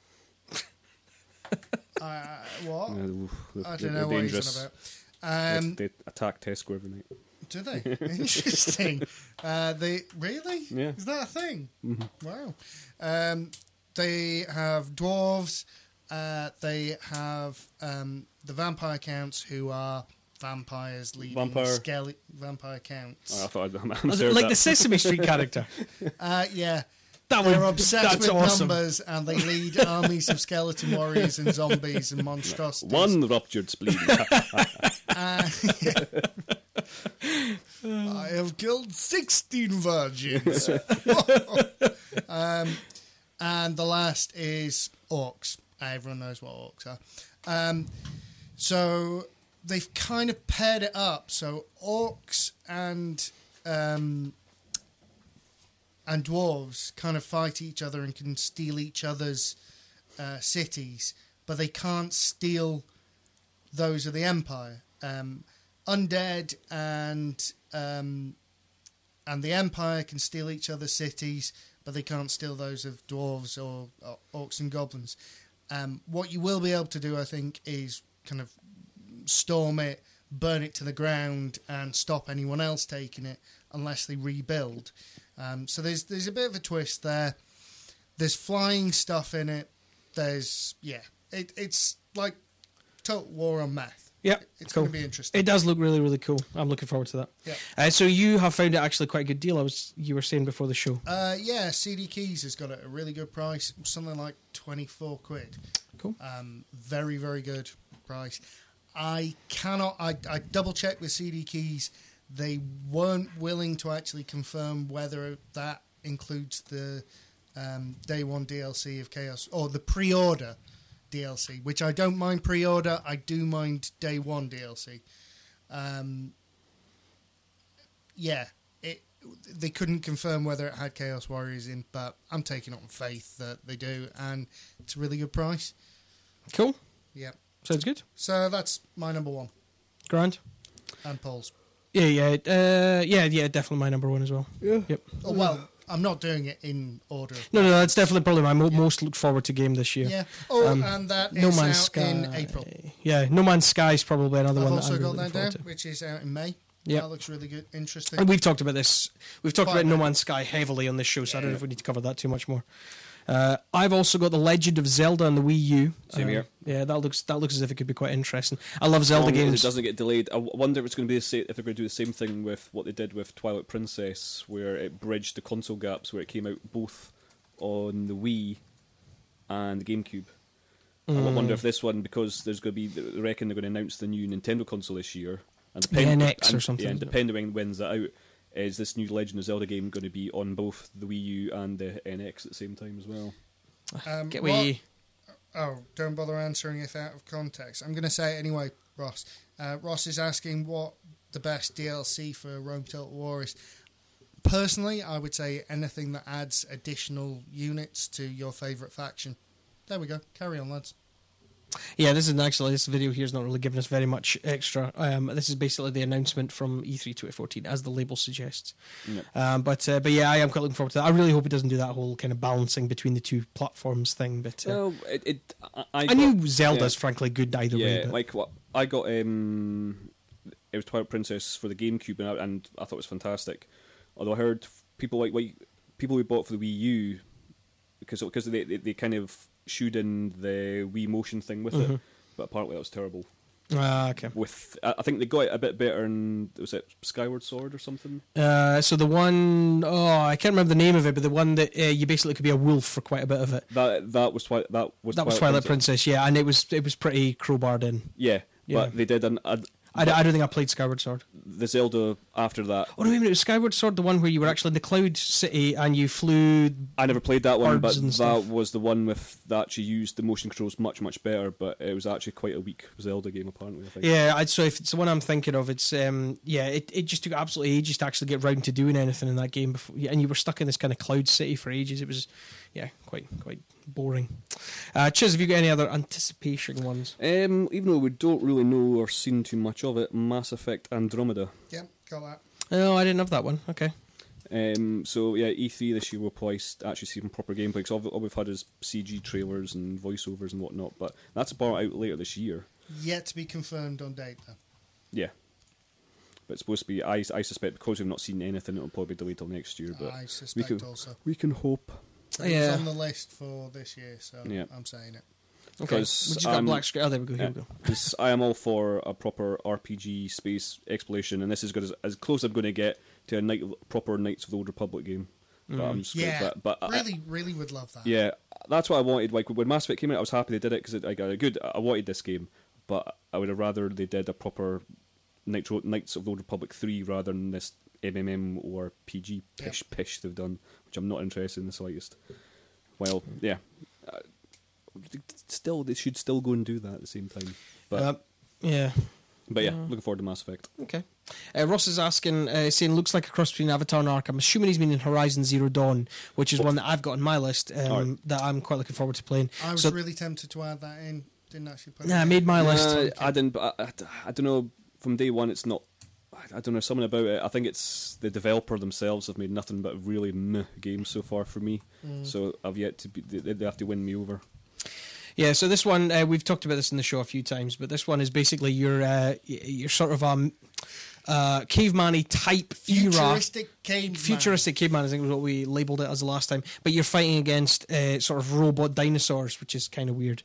S3: uh, what?
S4: Uh,
S3: I don't know what he's on about. Um,
S4: they, they attack Tesco every night.
S3: Do they? Interesting. Uh, they really?
S4: Yeah.
S3: Is that a thing?
S4: Mm-hmm.
S3: Wow. Um, they have dwarves. Uh, they have um, the vampire counts, who are vampires leading
S4: Vampire.
S3: skele- vampire counts.
S4: Oh, I thought I'd, I'm
S2: Was it
S4: sorry
S2: like
S4: that.
S2: the Sesame Street character.
S3: Uh, yeah.
S2: That
S3: They're
S2: would,
S3: obsessed
S2: that's
S3: with
S2: awesome.
S3: numbers, and they lead armies of skeleton warriors and zombies and monstrosities.
S4: One ruptured spleen.
S3: Uh, I have killed sixteen virgins. um, and the last is orcs. Everyone knows what orcs are. Um, so they've kind of paired it up. So orcs and um, and dwarves kind of fight each other and can steal each other's uh, cities, but they can't steal those of the Empire. Um, undead and um, and the Empire can steal each other's cities, but they can't steal those of dwarves or, or orcs and goblins. Um, what you will be able to do, I think, is kind of storm it, burn it to the ground, and stop anyone else taking it unless they rebuild. Um, so there's there's a bit of a twist there. There's flying stuff in it. There's yeah, it, it's like Total War on meth.
S2: Yeah,
S3: It's
S2: cool.
S3: going to be interesting.
S2: It does look really, really cool. I'm looking forward to that.
S3: Yeah.
S2: Uh, so you have found it actually quite a good deal. I was you were saying before the show.
S3: Uh, yeah, C D Keys has got it at a really good price, something like twenty-four quid.
S2: Cool.
S3: Um, very, very good price. I cannot, I, I double checked with C D Keys. They weren't willing to actually confirm whether that includes the um, day one D L C of Chaos, or the pre-order D L C, which I don't mind pre-order. I do mind day one D L C. Um, yeah, it. They couldn't confirm whether it had Chaos Warriors in, but I'm taking it on faith that they do, and it's a really good price.
S2: Cool.
S3: Yeah.
S2: Sounds good.
S3: So that's my number one,
S2: Grand.
S3: and Paul's.
S2: Yeah, yeah, uh, yeah, yeah. Definitely my number one as well.
S4: Yeah.
S2: Yep.
S3: Oh, well, I'm not doing it in order.
S2: No, no, that's definitely probably my mo- most looked forward to game this year.
S3: Yeah. Oh,
S2: Um,
S3: and that is
S2: No Man's
S3: out
S2: Sky
S3: in April.
S2: Yeah, No Man's Sky is probably another
S3: I've
S2: one.
S3: also
S2: that I'm
S3: got
S2: really
S3: that
S2: looking
S3: down,
S2: forward to.
S3: which is out in May.
S2: Yep.
S3: That looks really good, interesting.
S2: And we've talked about this. We've talked
S3: Quite
S2: about
S3: a
S2: No
S3: bit.
S2: Man's Sky heavily on this show, so I don't
S3: Yeah.
S2: know if we need to cover that too much more. Uh, I've also got The Legend of Zelda on the Wii U.
S4: Same
S2: Uh,
S4: here.
S2: Yeah, that looks that looks as if it could be quite interesting. I love Zelda
S4: As long as
S2: games.
S4: It doesn't get delayed. I w- wonder if it's going to be the sa- if they're going to do the same thing with what they did with Twilight Princess, where it bridged the console gaps, where it came out both on the Wii and the GameCube. I
S2: Mm.
S4: wonder if this one, because there's going to be, they reckon they're going to announce the new Nintendo console this year, and
S2: The N X
S4: and,
S2: or something,
S4: Yeah, and
S2: isn't it?
S4: depending on when's that out, is this new Legend of Zelda game going to be on both the Wii U and the N X at the same time as well?
S3: Um,
S2: Get
S3: what-
S2: Wii.
S3: Oh, don't bother answering if out of context. I'm going to say it anyway, Ross. Uh, Ross is asking what the best D L C for Rome Total War is. Personally, I would say anything that adds additional units to your favourite faction. There we go. Carry on, lads.
S2: Yeah, this is actually this video here is not really giving us very much extra. Um, this is basically the announcement from E three twenty fourteen, as the label suggests.
S4: Yeah.
S2: Um, but uh, but yeah, I am quite looking forward to that. I really hope it doesn't do that whole kind of balancing between the two platforms thing. But uh,
S4: Well, it, it I, I,
S2: I
S4: got-
S2: knew Zelda's
S4: yeah.
S2: frankly good either
S4: Yeah,
S2: way. But
S4: like what I got. Um, it was Twilight Princess for the GameCube, and I, and I thought it was fantastic. Although I heard people like, like people who bought for the Wii U because because they, they they kind of shoed in the Wii Motion thing with
S2: Mhm.
S4: it, but apparently that was terrible.
S2: Ah, okay.
S4: With I I think they got it a bit better in, was it Skyward Sword or something?
S2: Uh, so the one, oh, I can't remember the name of it, but the one that uh, you basically could be a wolf for quite a bit of it.
S4: That that was Twi- that was
S2: That was Twilight Princess, yeah, and it was it was pretty crowbarred in.
S4: Yeah,
S2: Yeah.
S4: but they did an. A,
S2: I, d- I don't think I played Skyward Sword.
S4: the Zelda after that.
S2: Oh no, wait a minute, it was Skyward Sword, the one where you were actually in the Cloud City and you flew.
S4: I never played that one, but
S2: Birds and
S4: that
S2: stuff.
S4: was the one with that actually used the motion controls much much better. But it was actually quite a weak Zelda game, apparently. I think.
S2: Yeah, I'd, so if it's the one I'm thinking of, it's um, yeah, it, it just took absolutely ages to actually get round to doing anything in that game before, yeah, and you were stuck in this kind of Cloud City for ages. It was, yeah, quite quite boring. Uh, Chiz, have you got any other anticipation ones?
S4: Um, even though we don't really know or seen too much of it, Mass Effect Andromeda.
S3: Yeah, got that.
S2: Oh, I didn't have that one. Okay.
S4: Um, so yeah, E three this year we'll probably actually see some proper gameplay, because all, all we've had is C G trailers and voiceovers and whatnot, but that's about out later this year.
S3: Yet to be confirmed on date, though.
S4: Yeah. But it's supposed to be, I, I suspect, because we've not seen anything, it'll probably be delayed till next year. But
S3: I suspect
S4: we can,
S3: also.
S4: We can hope.
S3: It
S2: Yeah.
S3: was on the list for this year, so
S4: Yeah.
S3: I'm saying it.
S2: Okay. We
S4: Because
S2: just got
S4: um,
S2: black screen. Oh, there we go. Here
S4: yeah,
S2: we go.
S4: 'cause I am all for a proper R P G space exploration, and this is good as, as close as I'm going to get to a night, proper Knights of the Old Republic game. But I'm just
S3: Yeah,
S4: but, but I-
S3: really, really would love that.
S4: yeah, that's what I wanted. Like when Mass Effect came out, I was happy they did it, because I got a good. I wanted this game, but I would have rather they did a proper Nitro, Knights of the Old Republic three rather than this M M M or P G pish
S3: Yep.
S4: pish they've done, which I'm not interested in the slightest. Well, yeah, uh, still they should still go and do that at the same time. But
S2: Uh, yeah.
S4: but yeah, looking forward to Mass Effect.
S2: Okay. Uh, Ross is asking, uh, saying, looks like a cross between Avatar and Ark. I'm assuming he's meaning Horizon Zero Dawn, which is one that I've got on my list um,
S4: Alright.
S2: that I'm quite looking forward to playing.
S3: I was
S2: So-
S3: really tempted to add that in. Didn't actually put it
S2: Nah, I
S3: in.
S2: made my list.
S4: Uh, I didn't. But I, I, I don't know. From day one, it's not. I don't know, something about it. I think it's the developer themselves have made nothing but really meh games so far for me. So I've yet to be. They, they have to win me over.
S2: Yeah, so this one, uh, we've talked about this in the show a few times, but this one is basically your uh, y- your sort of um, uh, caveman-y type era.
S3: Futuristic caveman.
S2: Futuristic caveman, I think was what we labelled it as the last time. But you're fighting against uh, sort of robot dinosaurs, which is kind of weird.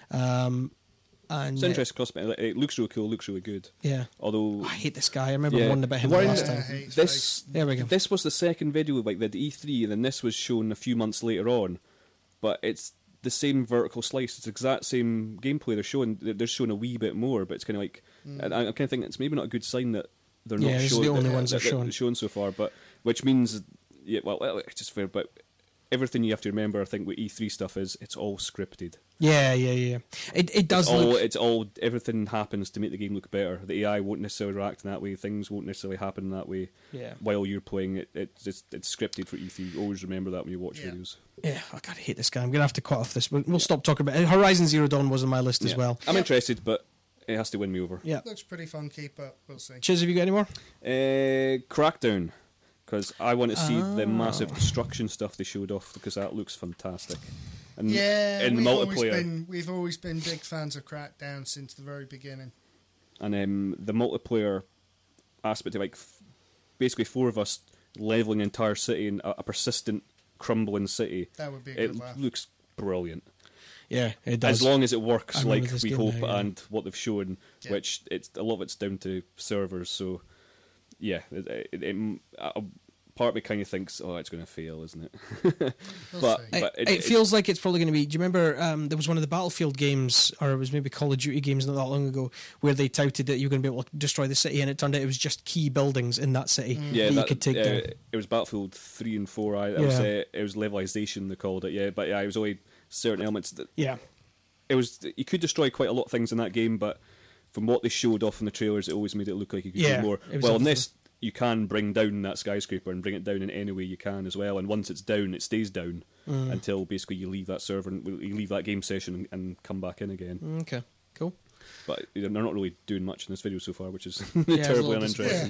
S2: Um, and
S4: It's interesting crossplay. It, it looks really cool. Looks really good.
S2: Uh, yeah.
S4: Although
S2: I hate this guy. I remember
S4: Yeah.
S2: one about him
S4: The one-
S2: last
S3: Yeah, I
S2: time.
S3: hate his
S4: this
S2: There we go.
S4: this was the second video, like the E three, and then this was shown a few months later on. But it's the same vertical slice. It's the exact same gameplay they're showing. They're they're showing a wee bit more, but it's kind of like I, I kind of think it's maybe not a good sign that they're
S2: Yeah,
S4: not
S2: this is
S4: showing
S2: the only
S4: that-
S2: ones
S4: that-
S2: they're
S4: that
S2: showing.
S4: shown so far. But which means, yeah, well, well, it's just fair. But everything you have to remember, I think, with E three stuff is it's all scripted.
S2: Yeah, yeah, yeah. It it does
S4: It's all,
S2: look.
S4: it's all, everything happens to make the game look better. The A I won't necessarily react in that way. Things won't necessarily happen in that way.
S2: Yeah.
S4: While you're playing it, it's it's, it's scripted for E three. Always remember that when you watch
S3: Yeah.
S4: videos.
S2: Yeah, I gotta hate this guy. I'm gonna have to cut off this. We'll, we'll stop talking about it. Horizon Zero Dawn was on my list as
S4: Yeah.
S2: well.
S4: I'm
S3: Yeah.
S4: interested, but it has to win me over.
S2: Yeah.
S3: Looks pretty funky, but we'll see.
S2: Chiz, have you got any more?
S4: Uh, Crackdown, because I want to see
S2: Oh.
S4: the massive destruction stuff they showed off, because that looks fantastic. And
S3: Yeah,
S4: in the
S3: we've always
S4: multiplayer,
S3: been we've always been big fans of Crackdown since the very beginning.
S4: and um, the multiplayer aspect of like f- basically four of us leveling an entire city in a, a persistent crumbling city.
S3: That would be a
S4: It
S3: good laugh.
S4: looks brilliant.
S2: Yeah, it does.
S4: As long as it
S2: I
S4: works
S2: remember
S4: like
S2: this
S4: we
S2: game
S4: hope
S2: now, yeah.
S4: and what they've shown,
S3: Yeah.
S4: which it's a lot of it's down to servers. So yeah, it, it, it, uh, part of me kind of thinks, oh, it's going to fail, isn't it?
S3: We'll
S4: but
S3: see.
S2: It,
S4: but
S2: it, feels like it's probably going to be. Do you remember um, there was one of the Battlefield games, or it was maybe Call of Duty games not that long ago, where they touted that you were going to be able to destroy the city, and it turned out it was just key buildings in that city
S4: yeah,
S2: that, you
S4: that-
S2: could take
S4: uh,
S2: down.
S4: It was Battlefield three and four. I, it was
S2: Yeah.
S4: uh, it was levelization they called it. Yeah, but yeah, it was only certain elements that
S2: Yeah,
S4: it was. You could destroy quite a lot of things in that game, but from what they showed off in the trailers, it always made it look like you could
S2: Yeah,
S4: do more.
S2: it was
S4: Well, in
S2: everything.
S4: this, you can bring down that skyscraper and bring it down in any way you can as well. And once it's down, it stays down
S2: Mm.
S4: until basically you leave that server, and you leave that game session and, and come back in again.
S2: okay, cool.
S4: But you know, they're not really doing much in this video so far, which is
S2: it's a
S4: terribly
S2: little
S4: uninteresting.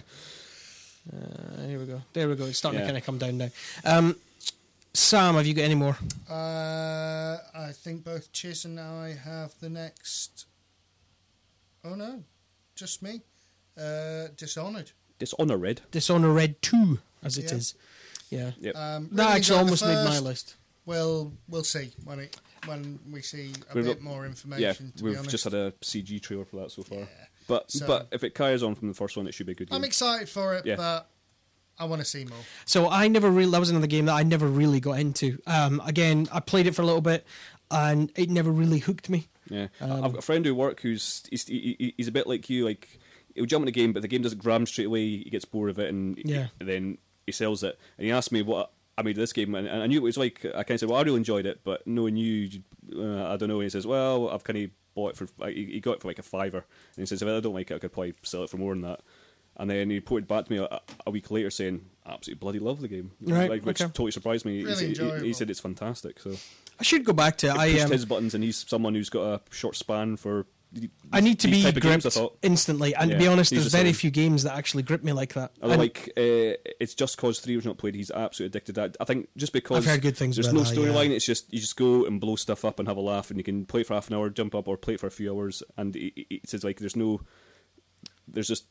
S2: Uh, here we go. There we go. It's starting
S4: Yeah.
S2: to kind of come down now. Um, Sam, have you got any more?
S3: Uh, I think both Chiz and I have the next. Oh no, just me. Uh, Dishonored.
S4: Dishonored.
S2: Dishonored two, as it
S3: Yeah.
S2: is. Yeah.
S4: Yep.
S3: Um,
S2: That
S3: really
S2: actually
S3: enjoyed the
S2: almost made my
S3: first.
S2: list.
S3: Well, we'll see when it when we see a
S4: We've
S3: bit
S4: got-
S3: more
S4: Yeah,
S3: information. to be
S4: we've
S3: honest.
S4: just had a C G trailer for that so far.
S3: Yeah.
S4: But
S3: So-
S4: but if it carries on from the first one, it should be a good game.
S3: I'm excited for it,
S4: Yeah.
S3: but I want to see more.
S2: So I never really, that was another game that I never really got into. Um, again, I played it for a little bit and it never really hooked me.
S4: Yeah,
S2: Um,
S4: I've got a friend who work who's he's, he, he- he's a bit like you. Like he'll jump in the game, but the game doesn't grab him straight away. He gets bored of it, and
S2: Yeah.
S4: and then he sells it. And he asked me what I made of this game, and, and I knew it was like. I kind of said, "Well, I really enjoyed it, but knowing you, uh, I don't know." And he says, "Well, I've kind of bought it for. Like, he he got it for like a fiver." And he says, "If I don't like it, I could probably sell it for more than that." And then he reported back to me a, a week later saying, "I absolutely bloody love the game,"
S2: Right,
S4: like, which
S2: okay.
S4: totally surprised me.
S3: Really
S4: he, said- he, he
S3: enjoyable.
S4: said it's fantastic. So
S2: I should go back to. I
S4: pushed
S2: um,
S4: his buttons, and he's someone who's got a short span for.
S2: I need to
S4: these
S2: be
S4: type of
S2: gripped
S4: games, I thought.
S2: instantly, and
S4: Yeah,
S2: to be honest,
S4: he's
S2: there's
S4: the
S2: very
S4: same.
S2: few games that actually grip me like that.
S4: Although,
S2: And
S4: like, uh, it's Just Cause three was not played. He's absolutely addicted to that. I think just because
S2: I've heard good things
S4: there's
S2: about
S4: no
S2: that,
S4: storyline,
S2: yeah.
S4: it's just you just go and blow stuff up and have a laugh, and you can play for half an hour, jump up, or play it for a few hours. And it, it says like there's no, there's just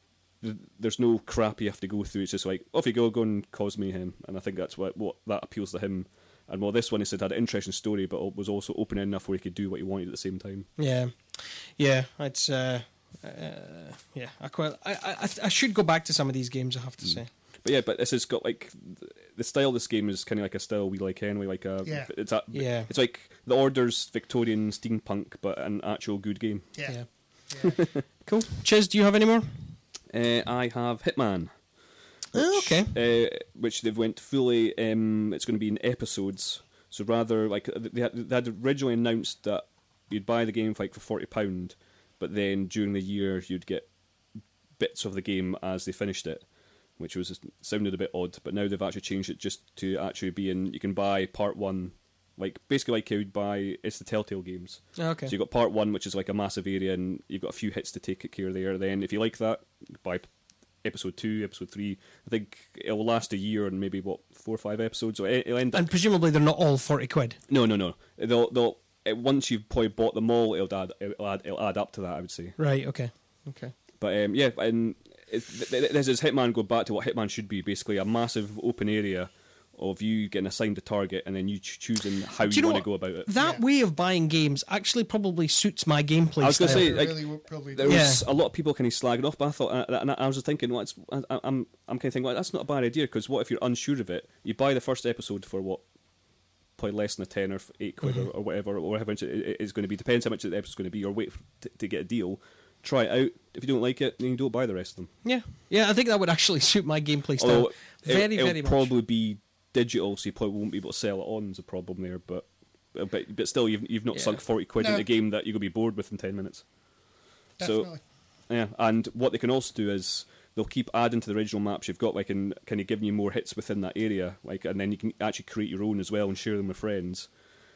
S4: there's no crap you have to go through. It's just like off you go, go and cause mayhem. And I think that's what what that appeals to him. And well, this one he said had an interesting story, but it was also open enough where he could do what he wanted at the same time.
S2: Yeah, yeah, it's uh, uh, yeah. I quite. I, I I should go back to some of these games. I have to
S4: Mm.
S2: say.
S4: But yeah, but this has got like the style of this game is kind of like a style we like anyway. Like a,
S3: Yeah.
S4: it's a,
S2: Yeah.
S4: it's like the Order's Victorian steampunk, but an actual good game.
S3: Yeah.
S2: Yeah. Cool. Chiz, do you have any more?
S4: Uh, I have Hitman.
S2: Oh, okay.
S4: Uh, which they've went fully. Um, it's going to be in episodes. So rather, like they had, they had originally announced that you'd buy the game for, like for forty pound, but then during the year you'd get bits of the game as they finished it, which was sounded a bit odd. But now they've actually changed it just to actually be in. You can buy part one, like basically like you'd buy. It's the Telltale games.
S2: Oh, okay.
S4: So you've got part one, which is like a massive area, and you've got a few hits to take care of there. Then, if you like that, buy episode two, episode three. I think it'll last a year and maybe what four or five episodes. So it'll end up.
S2: And presumably they're not all forty quid.
S4: No, no, no. They'll they'll it, once you've probably bought them all, it'll add it'll add it'll add up to that. I would say.
S2: Right. Okay. Okay.
S4: But um, yeah, and it, th- th- this is Hitman. Go back to what Hitman should be. Basically, a massive open area of you getting assigned a target and then you ch- choosing how
S2: Do
S4: you,
S2: you know
S4: want to
S2: what?
S4: go about it.
S2: That
S3: Yeah.
S2: way of buying games actually probably suits my gameplay
S4: I was
S2: style.
S4: gonna say,
S3: It
S4: like,
S3: really would probably
S4: There
S3: do.
S4: was
S2: Yeah.
S4: a lot of people kind of slagging off, but I thought, uh, and I, I was just thinking, well, it's, I, I'm, I'm kind of thinking, well, that's not a bad idea because what if you're unsure of it? You buy the first episode for what, probably less than a ten or eight quid
S2: Mm-hmm.
S4: or, or whatever, or whatever much it is going to be. Depends how much the episode's going to be, or wait for, to, to get a deal. Try it out. If you don't like it, then you don't buy the rest of them.
S2: Yeah. Yeah. I think that would actually suit my gameplay style.
S4: Although
S2: very,
S4: it, it'll
S2: very much.
S4: probably be digital, so you probably won't be able to sell it on. Is a problem there, but but but still, you've you've not
S2: Yeah.
S4: sunk forty quid
S3: No.
S4: in a game that you're going to be bored with in ten minutes.
S3: Definitely.
S4: So yeah, and what they can also do is they'll keep adding to the original maps you've got, like, and kind of giving you more hits within that area, like, and then you can actually create your own as well and share them with friends.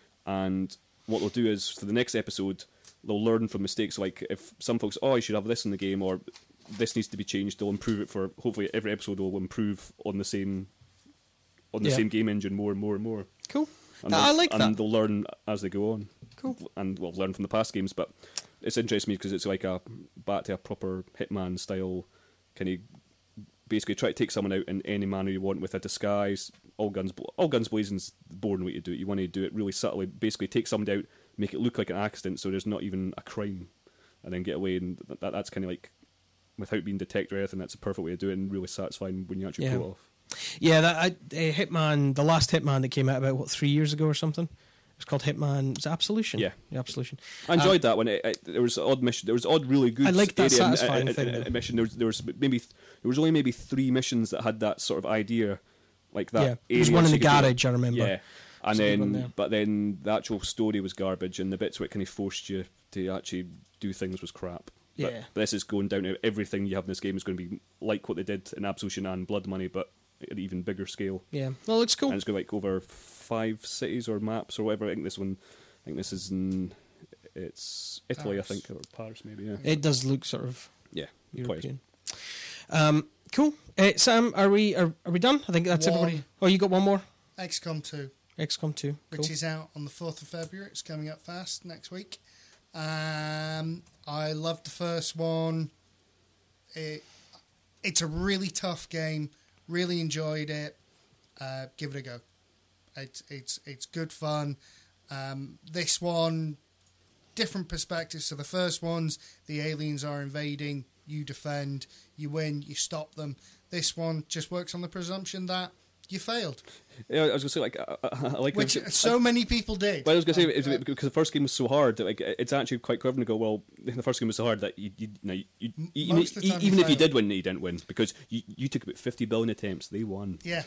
S4: And what they'll do is for the next episode, they'll learn from mistakes. Like if some folks, oh, you should have this in the game, or this needs to be changed, they'll improve it for. Hopefully, every episode will improve on the same on the
S2: Yeah.
S4: same game engine more and more and more.
S2: Cool.
S4: And
S2: I
S4: they'll-
S2: like
S4: and
S2: that.
S4: they'll learn as they go on.
S2: Cool.
S4: And we'll learn from the past games, but it's interesting me because it's like a back to a proper Hitman style. Can you basically try to take someone out in any manner you want with a disguise? All guns, bl- all guns blazing's the boring way to do it. You want to do it really subtly. Basically, take somebody out, make it look like an accident, so there's not even a crime, and then get away. And that, that's kind of like, without being detected or anything, that's a perfect way to do it, and really satisfying when you actually
S2: Yeah.
S4: pull it off.
S2: Yeah, that I, uh, Hitman, the last Hitman that came out about what three years ago or something. It's called Hitman. Was it Absolution?
S4: Yeah.
S2: Absolution.
S4: I enjoyed that one. It, it, there was odd mission. There was odd, really good.
S2: I liked that
S4: area and-
S2: satisfying
S4: and-
S2: thing,
S4: and-
S2: though.
S4: and mission. There was, there was maybe there was only maybe three missions that had that sort of idea, like that.
S2: Yeah, there was
S4: area
S2: one in
S4: so
S2: the
S4: you could do it.
S2: garage, I remember.
S4: Yeah, and
S2: There's a good one
S4: then
S2: there.
S4: but then the actual story was garbage, and the bits where it kind of forced you to actually do things was crap. But,
S2: Yeah.
S4: but this is going down to everything you have in this game is going to be like what they did in Absolution and Blood Money, but at an even bigger scale.
S2: Yeah. Well, it looks cool.
S4: And it's going to like over five cities or maps or whatever. I think this one, I think this is in, it's Italy,
S3: Paris.
S4: I think, or Paris maybe. Yeah,
S2: It does look sort of
S4: yeah, quite.
S2: European. Um, cool. Uh, Sam, are we are, are we done? I think that's
S3: One.
S2: everybody. Oh, you got one more?
S3: X COM two,
S2: X COM two. Cool.
S3: which is out on the fourth of February. It's coming up fast next week. Um, I loved the first one. It, it's a really tough game. Really enjoyed it. Uh, give it a go. It's it's it's good fun. Um, this one, different perspectives. So the first one's the aliens are invading. You defend. You win. You stop them. This one just works on the presumption that you failed,
S4: Yeah, I was gonna say like I, I, I like
S3: which
S4: the,
S3: so many people did.
S4: But I was gonna say
S3: Uh,
S4: it's because the first game was so hard that like it's actually quite clever to go. Well, the first game was so hard that you, you, you know, you, you, you,
S3: Most of the
S4: you-
S3: time
S4: even
S3: you
S4: if you
S3: fail.
S4: did win, you didn't win because you, you took about fifty billion attempts. They won.
S3: Yeah.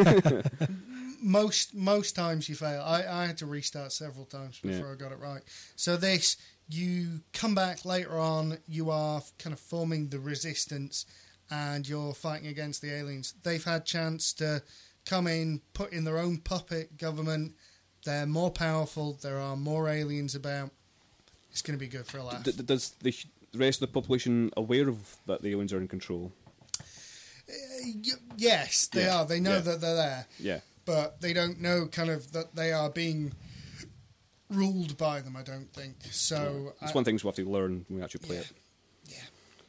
S3: most most times you fail. I, I had to restart several times before
S4: Yeah.
S3: I got it right. So this, you come back later on, you are kind of forming the resistance and you're fighting against the aliens. They've had chance to come in, put in their own puppet government, They're more powerful. There are more aliens about. It's going to be good for a laugh.
S4: D- does the rest of the population aware of that the aliens are in control?
S3: Uh, y- yes, they
S4: Yeah.
S3: are. They know
S4: Yeah.
S3: that they're there.
S4: Yeah.
S3: But they don't know kind of that they are being ruled by them, I don't think. So
S4: It's
S3: I,
S4: one thing we have to learn when we actually play
S3: yeah.
S4: it.
S3: Yeah.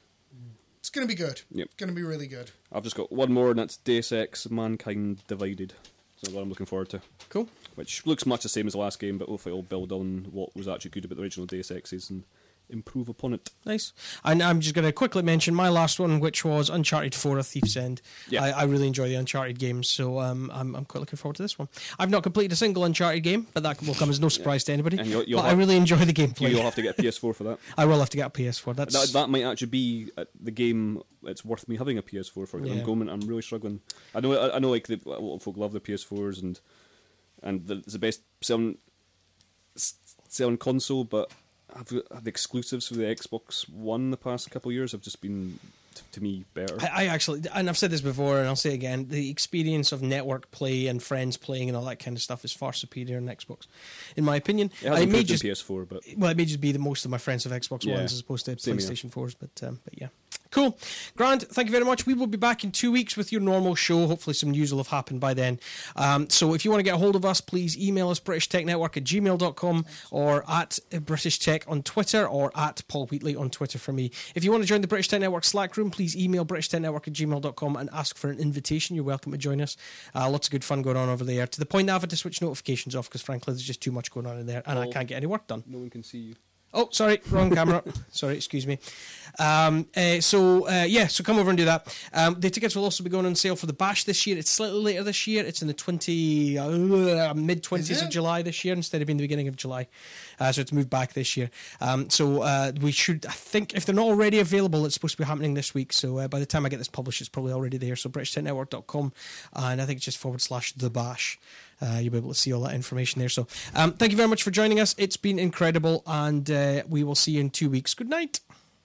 S3: It's going to be good.
S4: Yep.
S3: It's going to be really good.
S4: I've just got one more, and that's Deus Ex Mankind Divided. So what I'm looking forward to.
S2: Cool.
S4: Which looks much the same as the last game, but hopefully it'll build on what was actually good about the original Deus Exes and improve upon it.
S2: Nice. And I'm just going to quickly mention my last one, which was Uncharted four: A Thief's End.
S4: Yeah.
S2: I, I really enjoy the Uncharted games, so um, I'm, I'm quite looking forward to this one. I've not completed a single Uncharted game, but that will come as no surprise to anybody.
S4: And you'll- you'll
S2: but I
S4: have-
S2: really enjoy the gameplay.
S4: You'll have to get a P S four for that.
S2: I will have to get a P S four. That's
S4: That, that might actually be uh, the game it's worth me having a P S four for.
S2: Yeah.
S4: I'm going. I'm really struggling. I know. I, I know. Like the, a lot of folk love the P S fours and and the, it's the best selling s- selling console, but have, have the exclusives for the Xbox One the past couple of years have just been t- to me better.
S2: I, I actually, and I've said this before, and I'll say it again: the experience of network play and friends playing and all that kind of stuff is far superior on Xbox, in my opinion.
S4: It has
S2: I
S4: improved
S2: just
S4: in P S four, but
S2: well, it may just be that most of my friends have Xbox
S4: Yeah.
S2: Ones as opposed to
S4: Same here.
S2: PlayStation fours, but um, but yeah. Cool. Grant, thank you very much. We will be back in two weeks with your normal show. Hopefully some news will have happened by then. Um, so if you want to get a hold of us, please email us british tech network at gmail dot com or at British Tech on Twitter or at Paul Wheatley on Twitter for me. If you want to join the British Tech Network Slack room, please email british tech network at gmail dot com and ask for an invitation. You're welcome to join us. Uh, lots of good fun going on over there. To the point that I've had to switch notifications off because frankly there's just too much going on in there and I
S4: Paul.
S2: can't get any work done.
S4: no one can see you.
S2: Oh, sorry, wrong camera. Sorry, excuse me. Um, uh, so, uh, yeah, so come over and do that. Um, the tickets will also be going on sale for the Bash this year. It's slightly later this year. It's in the twenty uh, mid-twenties
S3: Is
S2: of
S3: it?
S2: July this year instead of being the beginning of July. Uh, so it's moved back this year. Um, so uh, we should, I think, if they're not already available, it's supposed to be happening this week. So uh, by the time I get this published, it's probably already there. So british tech network dot com, and I think it's just forward slash the Bash. Uh, you'll be able to see all that information there. So um, thank you very much for joining us. It's been incredible, and uh, we will see you in two weeks. Good night.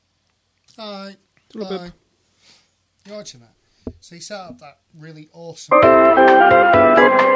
S3: Hi.
S4: Toodle
S3: Bye.
S4: pip.
S3: You're watching that. So he set up that really awesome...